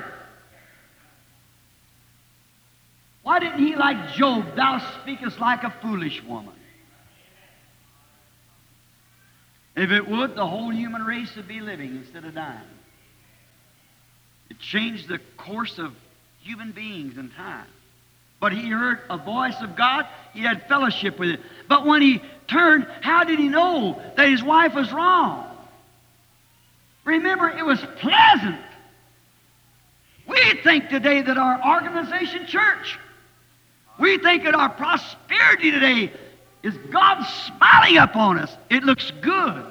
Why didn't he, like Job, thou speakest like a foolish woman? If it would, the whole human race would be living instead of dying. It changed the course of human beings in time. But he heard a voice of God. He had fellowship with it. But when he turned, how did he know that his wife was wrong? Remember, it was pleasant. We think today that our organization church, we think that our prosperity today is God smiling upon us. It looks good.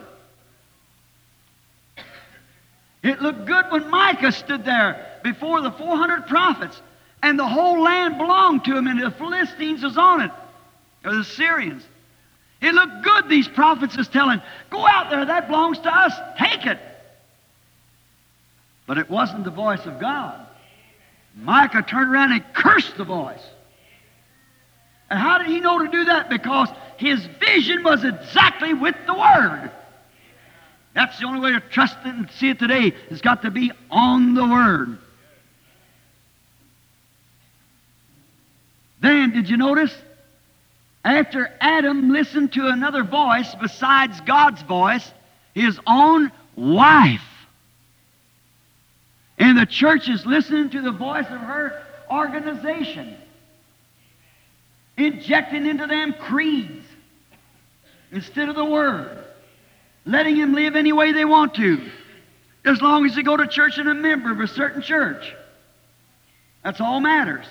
It looked good when Micah stood there before the four hundred prophets, and the whole land belonged to him, and the Philistines was on it, or the Syrians. It looked good, these prophets is telling, go out there, that belongs to us, take it. But it wasn't the voice of God. Micah turned around and cursed the voice. And how did he know to do that? Because his vision was exactly with the Word. That's the only way to trust it and see it today. It's got to be on the Word. Then, did you notice? After Adam listened to another voice besides God's voice, his own wife. And the church is listening to the voice of her organization, injecting into them creeds instead of the Word, letting them live any way they want to, as long as they go to church and a member of a certain church. That's all matters.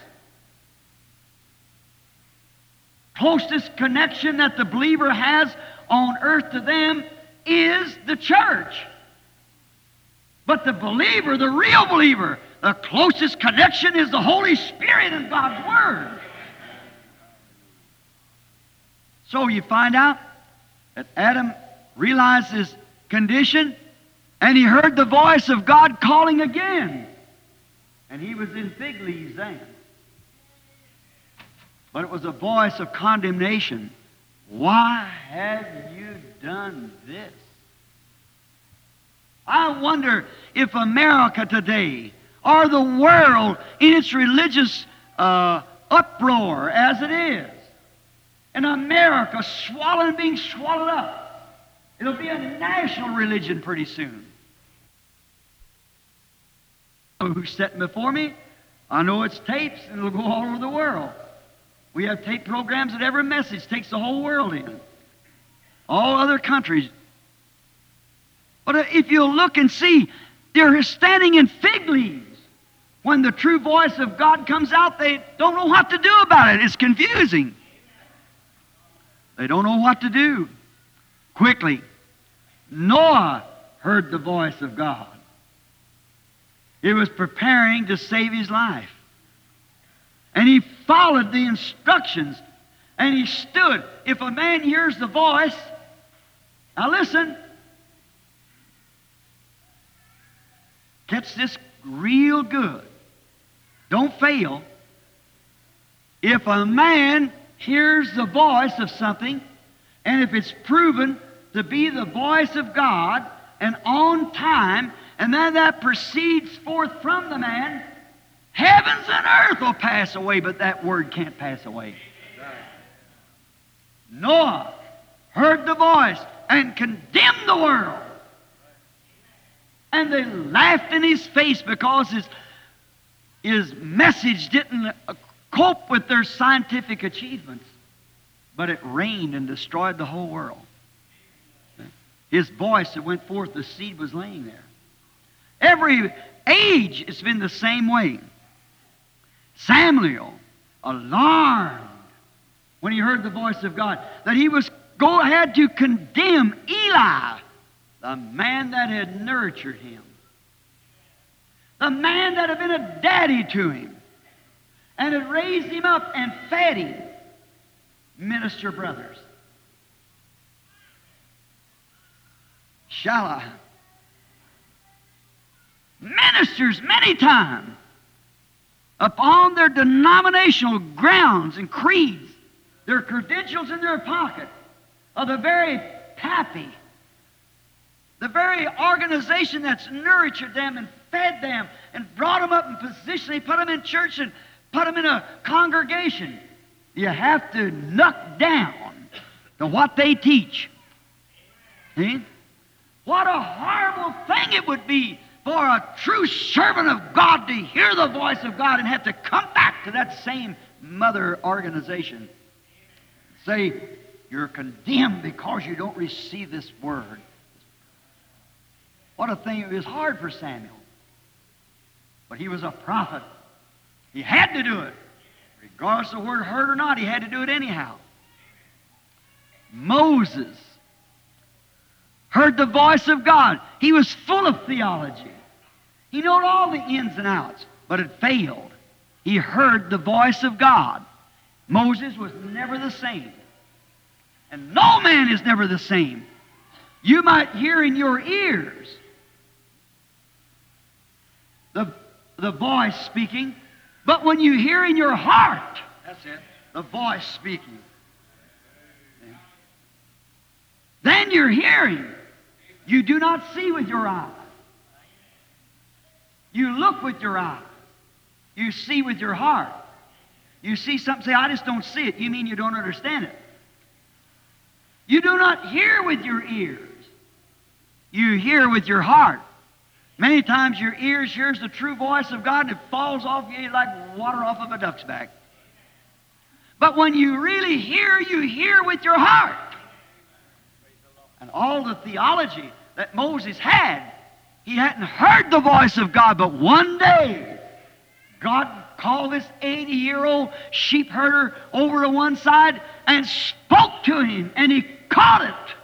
Closest connection that the believer has on earth to them is the church. But the believer, the real believer, the closest connection is the Holy Spirit and God's Word. So you find out that Adam realized his condition, and he heard the voice of God calling again. And he was in fig leaves then. But it was a voice of condemnation. Why have you done this? I wonder if America today, or the world in its religious uh, uproar as it is, and America swallowing, being swallowed up, it'll be a national religion pretty soon. Who's sitting before me? I know it's tapes, and it'll go all over the world. We have tape programs that every message takes the whole world in. All other countries. But if you look and see, they're standing in fig leaves. When the true voice of God comes out, they don't know what to do about it. It's confusing. They don't know what to do. Quickly, Noah heard the voice of God. He was preparing to save his life. And he followed the instructions, and he stood. If a man hears the voice, now listen, catch this real good. Don't fail. If a man hears the voice of something, and if it's proven to be the voice of God, and on time, and then that proceeds forth from the man, heavens and earth will pass away, but that word can't pass away. Noah heard the voice and condemned the world. And they laughed in his face because his, his message didn't cope with their scientific achievements. But it rained and destroyed the whole world. His voice that went forth, the seed was laying there. Every age it's been the same way. Samuel, alarmed when he heard the voice of God, that he was go ahead to condemn Eli, the man that had nurtured him, the man that had been a daddy to him, and had raised him up and fed him. Minister brothers, shall I? Ministers many times, upon their denominational grounds and creeds, their credentials in their pocket, are the very pappy The very organization that's nurtured them and fed them and brought them up in position. They put them in church and put them in a congregation. You have to knock down to what they teach. See? What a horrible thing it would be for a true servant of God to hear the voice of God and have to come back to that same mother organization. Say, you're condemned because you don't receive this word. What a thing. It was hard for Samuel. But he was a prophet. He had to do it. Regardless of the word heard or not, he had to do it anyhow. Moses heard the voice of God. He was full of theology. He knew all the ins and outs, but it failed. He heard the voice of God. Moses was never the same. And no man is never the same. You might hear in your ears the, the voice speaking, but when you hear in your heart, that's it, the voice speaking, then you're hearing. You do not see with your eye. You look with your eye. You see with your heart. You see something, say, I just don't see it. You mean you don't understand it. You do not hear with your ears. You hear with your heart. Many times your ears hears the true voice of God and it falls off you like water off of a duck's back. But when you really hear, you hear with your heart. And all the theology that Moses had, he hadn't heard the voice of God, but one day God called this eighty-year-old sheep herder over to one side and spoke to him, and he caught it.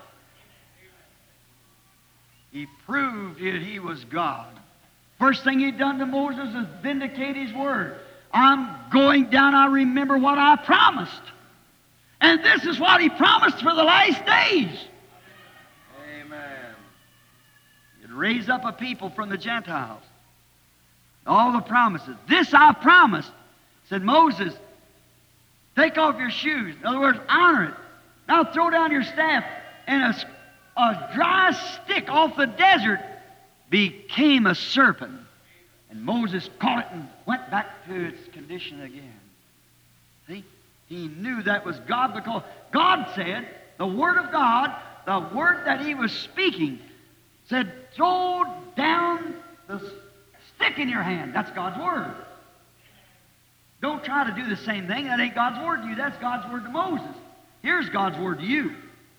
He proved that he was God. First thing he'd done to Moses is vindicate his word. I'm going down, I remember what I promised. And this is what he promised for the last days. Amen. He'd raise up a people from the Gentiles. All the promises. This I promised. Said Moses, take off your shoes. In other words, honor it. Now throw down your staff, and a, a dry stick off the desert became a serpent. And Moses caught it and went back to its condition again. See? He knew that was God because God said, the Word of God, the Word that He was speaking, said, throw down the stick in your hand. That's God's Word. Don't try to do the same thing. That ain't God's Word to you. That's God's Word to Moses. Here's God's Word to you.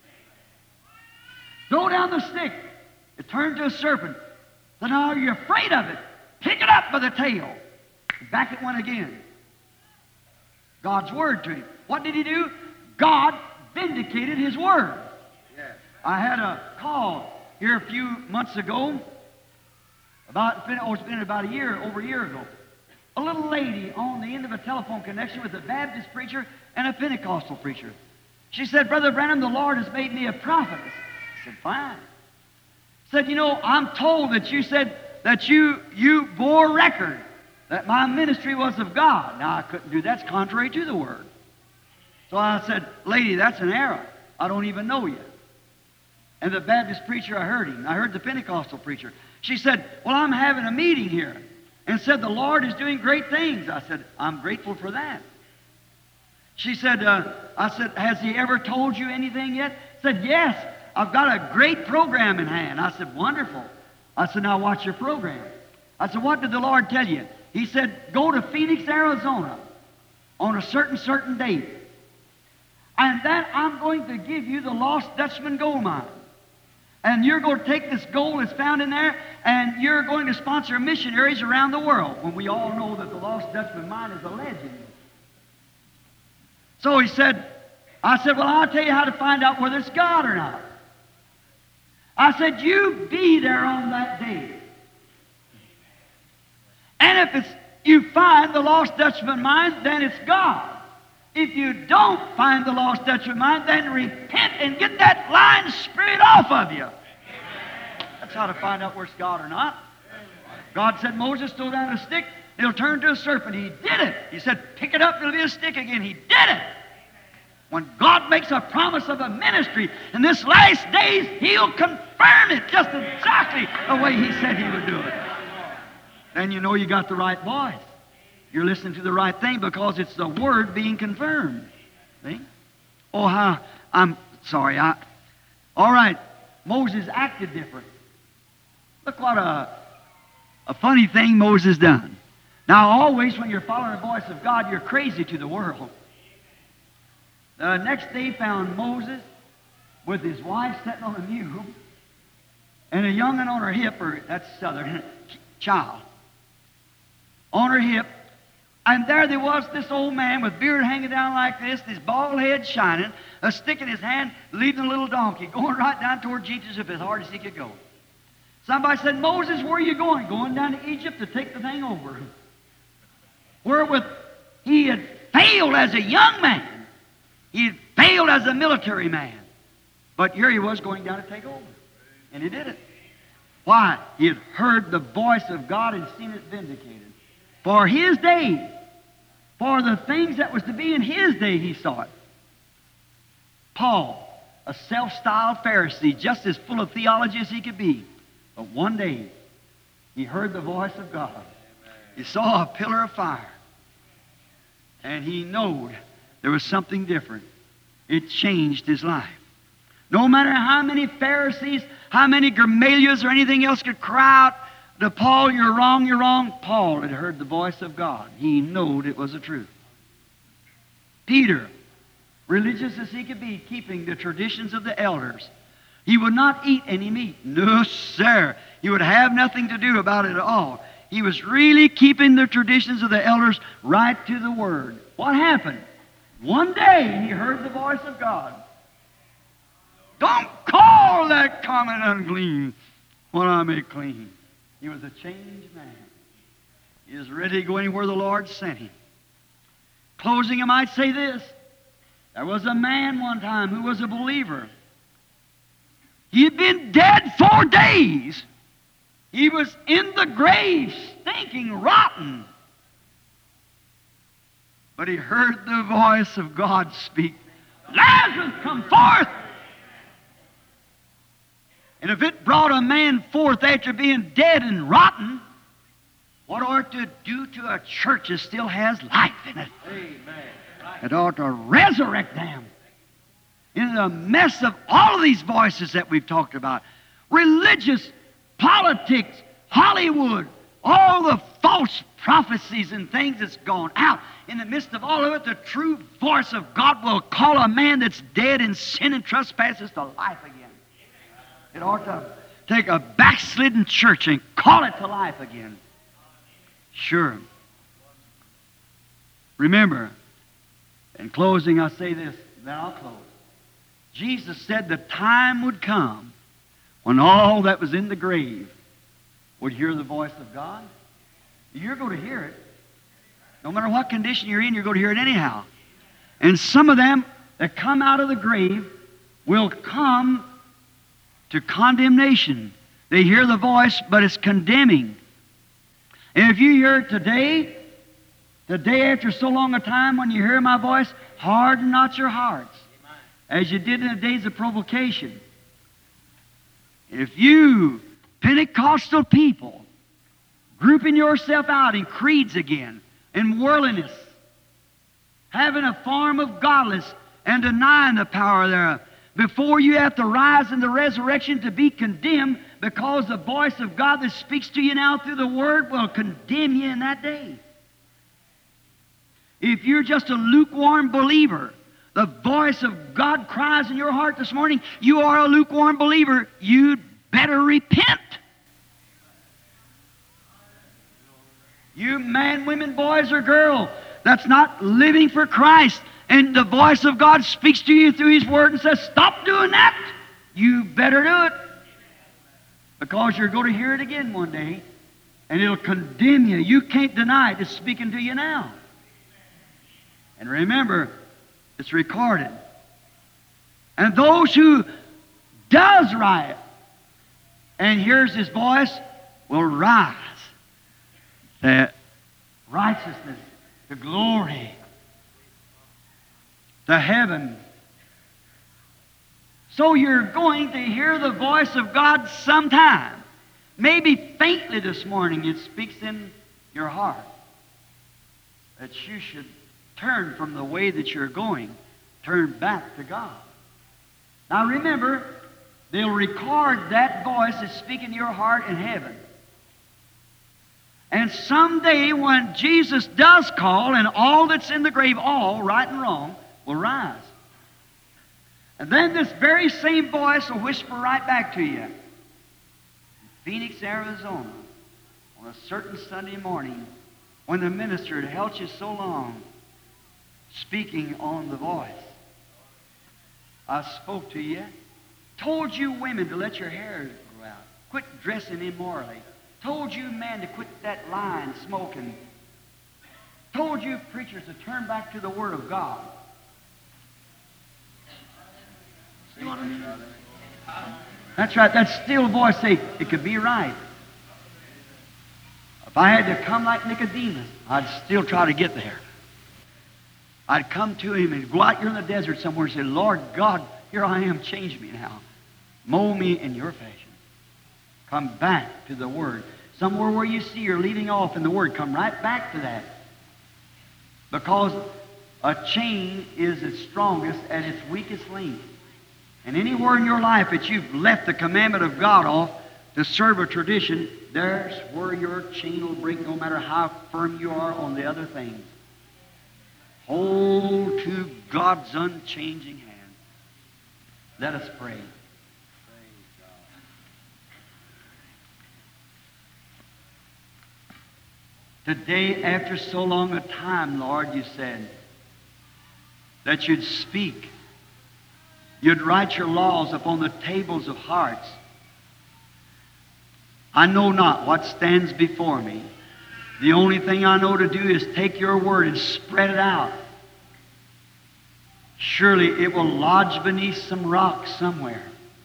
Throw down the stick. It turned to a serpent. So now you're afraid of it. Pick it up by the tail. Back it went again. God's Word to him. What did he do? God vindicated His Word. Yes. I had a call here a few months ago. About, oh, it's been about a year, over a year ago. A little lady on the end of a telephone connection with a Baptist preacher and a Pentecostal preacher. She said, Brother Branham, the Lord has made me a prophet. I said, fine. Said, you know, I'm told that you said that you, you bore record that my ministry was of God. Now, I couldn't do that. That's contrary to the Word. So I said, lady, that's an error. I don't even know you. And the Baptist preacher, I heard him. I heard the Pentecostal preacher. She said, well, I'm having a meeting here. And said, the Lord is doing great things. I said, I'm grateful for that. She said, uh, I said, has He ever told you anything yet? Said, yes, I've got a great program in hand. I said, wonderful. I said, now watch your program. I said, what did the Lord tell you? He said, go to Phoenix, Arizona on a certain, certain date. And then I'm going to give you the Lost Dutchman gold mine. And you're going to take this gold that's found in there, and you're going to sponsor missionaries around the world, when we all know that the Lost Dutchman mine is a legend. So he said, I said, well, I'll tell you how to find out whether it's God or not. I said, you be there on that day. And if it's, you find the Lost Dutchman mine, then it's God. If you don't find the Lost Dutchman mine, then repent and get that lying spirit off of you. That's how to find out where it's God or not. God said, Moses, throw down a stick, it'll turn to a serpent. He did it. He said, pick it up, it'll be a stick again. He did it. When God makes a promise of a ministry in this last days, He'll confirm it just exactly the way He said He would do it. Then you know you got the right voice. You're listening to the right thing because it's the Word being confirmed. See? Oh, how, I'm sorry. I, all right, Moses acted different. Look what a, a funny thing Moses done. Now, always when you're following the voice of God, you're crazy to the world. The next day found Moses with his wife sitting on a mule and a young'un on her hip, or that's southern, child, on her hip. And there there was this old man with beard hanging down like this, his bald head shining, a stick in his hand, leading a little donkey, going right down toward Jesus as hard as he could go. Somebody said, Moses, where are you going? Going down to Egypt to take the thing over. Wherewith he had failed as a young man. He had failed as a military man. But here he was going down to take over. And he did it. Why? He had heard the voice of God and seen it vindicated. For his day, for the things that was to be in his day, he saw it. Paul, a self-styled Pharisee, just as full of theology as he could be. But one day, he heard the voice of God. He saw a pillar of fire. And he knowed there was something different. It changed his life. No matter how many Pharisees, how many Gamaliels or anything else could cry out to Paul, you're wrong, you're wrong, Paul had heard the voice of God. He knowed it was the truth. Peter, religious as he could be, keeping the traditions of the elders, he would not eat any meat. No, sir. He would have nothing to do about it at all. He was really keeping the traditions of the elders right to the Word. What happened? One day he heard the voice of God. Don't call that common unclean what I make clean. He was a changed man. He was ready to go anywhere the Lord sent him. Closing, I might say this. There was a man one time who was a believer. He had been dead four days. He was in the grave, stinking rotten. But he heard the voice of God speak, Lazarus, come forth! And if it brought a man forth after being dead and rotten, what ought to do to a church that still has life in it? Amen. It ought to resurrect them. In the mess of all of these voices that we've talked about, religious, politics, Hollywood, all the false prophecies and things that's gone out. In the midst of all of it, the true voice of God will call a man that's dead in sin and trespasses to life again. It ought to take a backslidden church and call it to life again. Sure. Remember, in closing, I say this, then I'll close. Jesus said the time would come when all that was in the grave would hear the voice of God. You're going to hear it. No matter what condition you're in, you're going to hear it anyhow. And some of them that come out of the grave will come to condemnation. They hear the voice, but it's condemning. And if you hear it today, the day after so long a time when you hear my voice, harden not your hearts, as you did in the days of provocation. If you, Pentecostal people, grouping yourself out in creeds again, in worldliness, having a form of godlessness and denying the power thereof, before you have to rise in the resurrection to be condemned, because the voice of God that speaks to you now through the Word will condemn you in that day. If you're just a lukewarm believer, the voice of God cries in your heart this morning, you are a lukewarm believer, you'd better repent. You man, women, boys, or girl that's not living for Christ, and the voice of God speaks to you through His Word and says, stop doing that, you better do it. Because you're going to hear it again one day, and it'll condemn you. You can't deny it. It's speaking to you now. And remember, it's recorded. And those who does right and hears His voice will rise. That righteousness, the glory. to heaven. So you're going to hear the voice of God sometime. Maybe faintly this morning it speaks in your heart that you should turn from the way that you're going, turn back to God. Now remember, they'll record that voice that's speaking to your heart in heaven. And someday when Jesus does call, and all that's in the grave, all, right and wrong, will rise. And then this very same voice will whisper right back to you. In Phoenix, Arizona, on a certain Sunday morning, when the minister had held you so long, speaking on the voice. I spoke to you, told you women to let your hair grow out, quit dressing immorally, told you men to quit that lying, smoking, told you preachers to turn back to the Word of God. See what I mean? That's right, that still voice say, it could be right. If I had to come like Nicodemus, I'd still try to get there. I'd come to him and go out here in the desert somewhere and say, Lord God, here I am, change me now. Mold me in your fashion. Come back to the Word. Somewhere where you see you're leaving off in the Word, come right back to that. Because a chain is its strongest at its weakest link. And anywhere in your life that you've left the commandment of God off to serve a tradition, there's where your chain will break no matter how firm you are on the other things. Hold to God's unchanging hand. Let us pray. Today, after so long a time, Lord, you said that you'd speak. You'd write your laws upon the tables of hearts. I know not what stands before me. The only thing I know to do is take your word and spread it out. Surely it will lodge beneath some rock somewhere.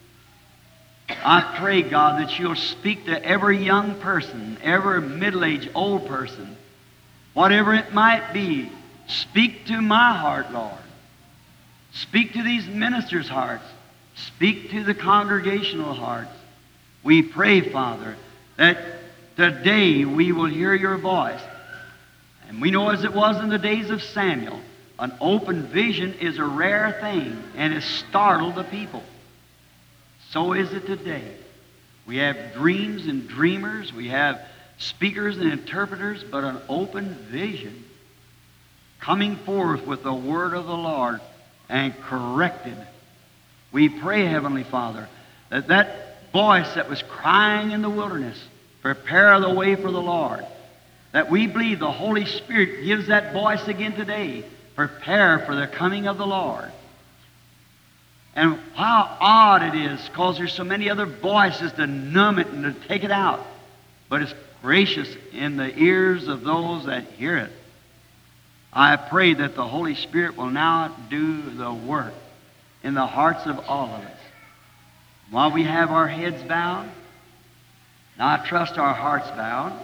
I pray, God, that you'll speak to every young person, every middle-aged old person, whatever it might be. Speak to my heart, Lord. Speak to these ministers' hearts. Speak to the congregational hearts. We pray, Father, that today we will hear your voice. And we know as it was in the days of Samuel, an open vision is a rare thing and it startled the people. So is it today. We have dreams and dreamers. We have speakers and interpreters, but an open vision coming forth with the word of the Lord and corrected. We pray, Heavenly Father, that that voice that was crying in the wilderness, prepare the way for the Lord, that we believe the Holy Spirit gives that voice again today, prepare for the coming of the Lord. And how odd it is, because there's so many other voices to numb it and to take it out. But it's gracious in the ears of those that hear it. I pray that the Holy Spirit will now do the work in the hearts of all of us. While we have our heads bowed, now I trust our hearts bowed.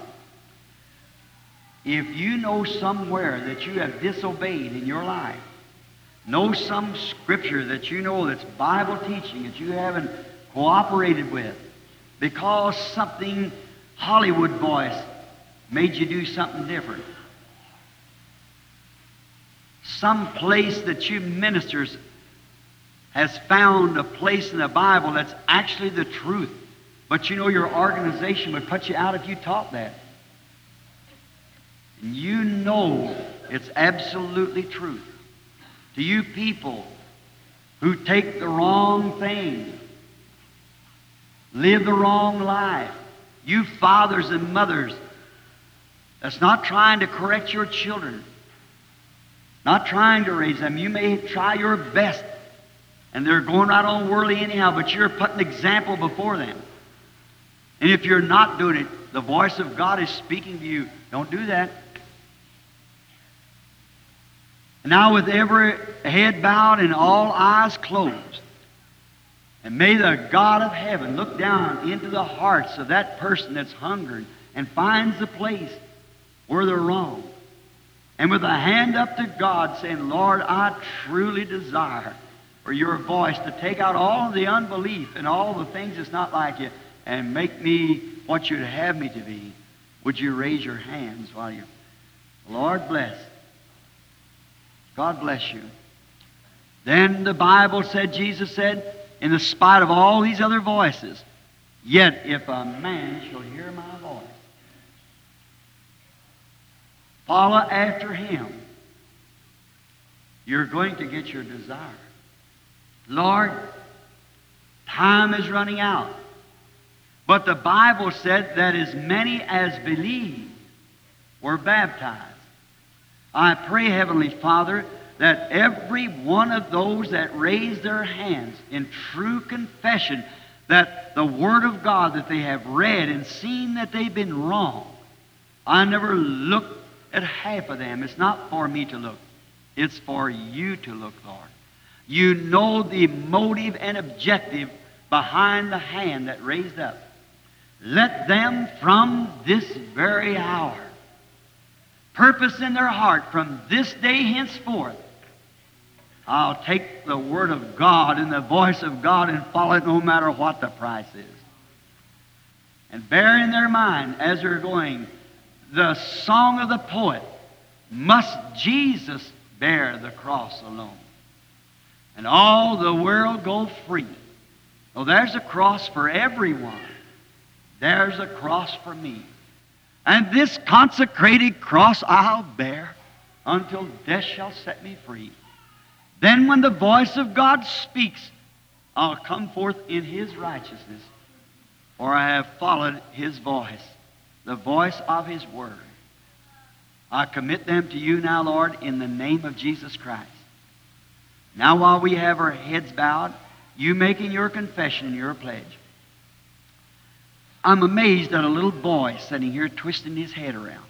If you know somewhere that you have disobeyed in your life, know some scripture that you know that's Bible teaching that you haven't cooperated with because something Hollywood voice made you do something different. Some place that you ministers has found a place in the Bible that's actually the truth. But you know your organization would put you out if you taught that. And you know it's absolutely truth. To you people who take the wrong thing, live the wrong life, you fathers and mothers that's not trying to correct your children, not trying to raise them. You may try your best, and they're going right on worldly anyhow, but you're putting an example before them. And if you're not doing it, the voice of God is speaking to you. Don't do that. Now with every head bowed and all eyes closed, and may the God of heaven look down into the hearts of that person that's hungering and finds the place where they're wrong and with a hand up to God saying, Lord, I truly desire for your voice to take out all of the unbelief and all the things that's not like you and make me what you'd have me to be. Would you raise your hands while you... Lord bless. God bless you. Then the Bible said, Jesus said, in the spite of all these other voices, yet if a man shall hear my voice, follow after him, you're going to get your desire. Lord, time is running out. But the Bible said that as many as believed were baptized. I pray, Heavenly Father, that every one of those that raise their hands in true confession that the Word of God that they have read and seen that they've been wrong, I never looked at half of them. It's not for me to look. It's for you to look, Lord. You know the motive and objective behind the hand that raised up. Let them from this very hour purpose in their heart from this day henceforth, I'll take the Word of God and the voice of God and follow it no matter what the price is. And bear in their mind as they're going, the song of the poet, must Jesus bear the cross alone, and all the world go free? Oh, there's a cross for everyone. There's a cross for me. And this consecrated cross I'll bear until death shall set me free. Then when the voice of God speaks, I'll come forth in His righteousness, for I have followed His voice, the voice of His Word. I commit them to you now, Lord, in the name of Jesus Christ. Now while we have our heads bowed, you making your confession and your pledge, I'm amazed at a little boy sitting here twisting his head around.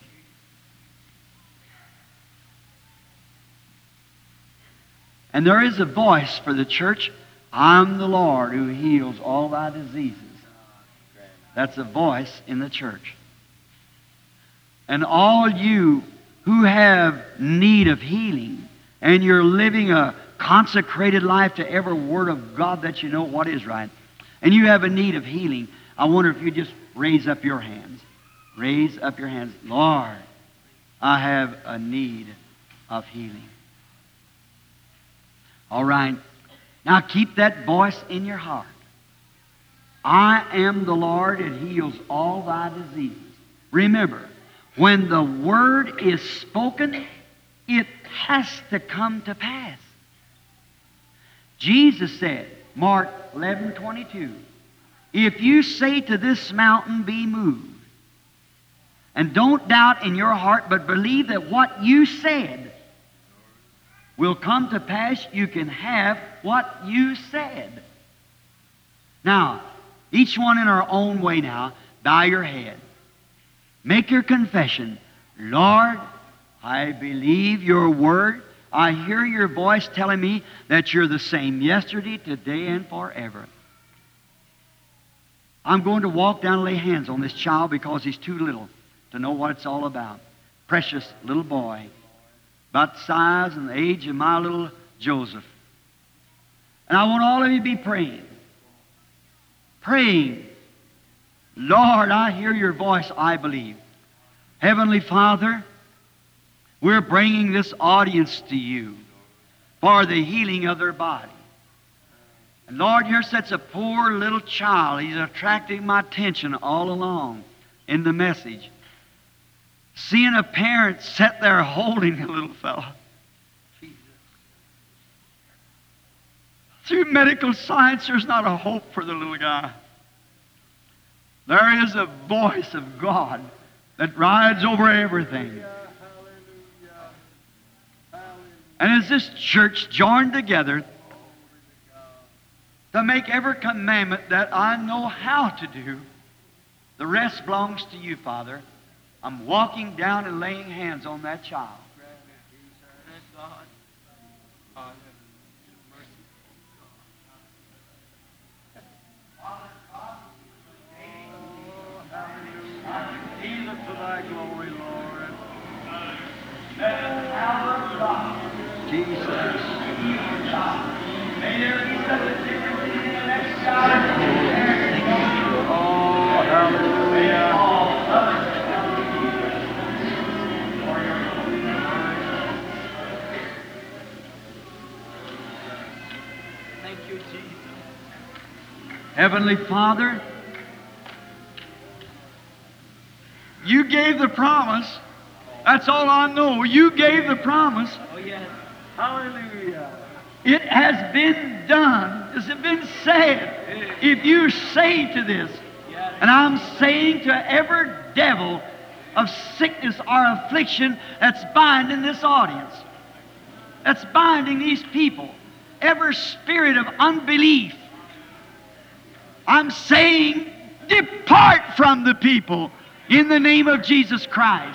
And there is a voice for the church, I'm the Lord who heals all thy diseases. That's a voice in the church. And all you who have need of healing, and you're living a consecrated life to every word of God that you know what is right, and you have a need of healing, I wonder if you just raise up your hands. Raise up your hands. Lord, I have a need of healing. All right. Now keep that voice in your heart. I am the Lord that heals all thy diseases. Remember, when the word is spoken, it has to come to pass. Jesus said, Mark eleven twenty-two, if you say to this mountain, be moved, and don't doubt in your heart, but believe that what you said will come to pass, you can have what you said. Now, each one in our own way now, bow your head. Make your confession. Lord, I believe your word. I hear your voice telling me that you're the same yesterday, today, and forever. I'm going to walk down and lay hands on this child because he's too little to know what it's all about. Precious little boy, about the size and the age of my little Joseph. And I want all of you to be praying. Praying. Lord, I hear your voice, I believe. Heavenly Father, we're bringing this audience to you for the healing of their body. And Lord, here sits a poor little child. He's attracting my attention all along in the message. Seeing a parent sit there holding a little fella. Through medical science, there's not a hope for the little guy. There is a voice of God that rides over everything. And as this church joined together to make every commandment that I know how to do, the rest belongs to you, Father. I'm walking down and laying hands on that child. To thy glory, Lord. Jesus. May there be such a difference in the next God. Oh, hallelujah. Thank you, Jesus. Heavenly Father, You gave the promise. That's all I know. You gave the promise. Oh, yes. Hallelujah. It has been done. Has it been said? If you say to this, Yes. and I'm saying to every devil of sickness or affliction that's binding this audience, that's binding these people, every spirit of unbelief, I'm saying, depart from the people in the name of Jesus Christ.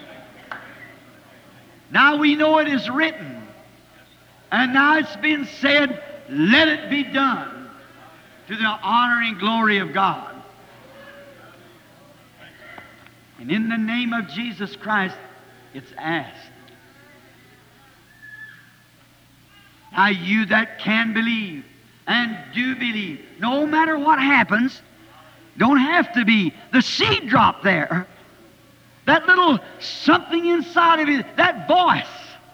Now we know it is written, and now it's been said, let it be done to the honor and glory of God. And in the name of Jesus Christ, it's asked. Now you that can believe and do believe, no matter what happens, don't have to be. The seed drop there. That little something inside of you, that voice.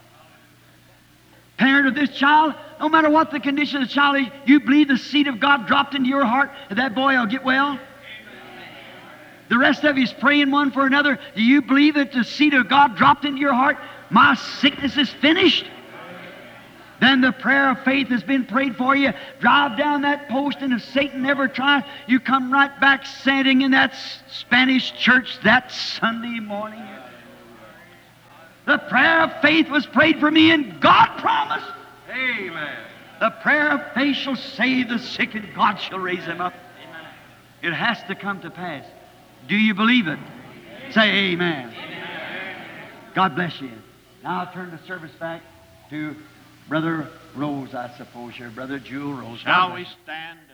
Parent of this child, no matter what the condition of the child is, you believe the seed of God dropped into your heart, and that boy will get well? The rest of you is praying one for another. Do you believe that the seed of God dropped into your heart? My sickness is finished. Then the prayer of faith has been prayed for you. Drive down that post, and if Satan never tries, you come right back standing in that Spanish church that Sunday morning. The prayer of faith was prayed for me, and God promised. Amen. The prayer of faith shall save the sick, and God shall raise them up. Amen. It has to come to pass. Do you believe it? Say amen. Amen. God bless you. Now I'll turn the service back to Brother Rose, I suppose, here. Brother Jewel Rose. Shall we stand?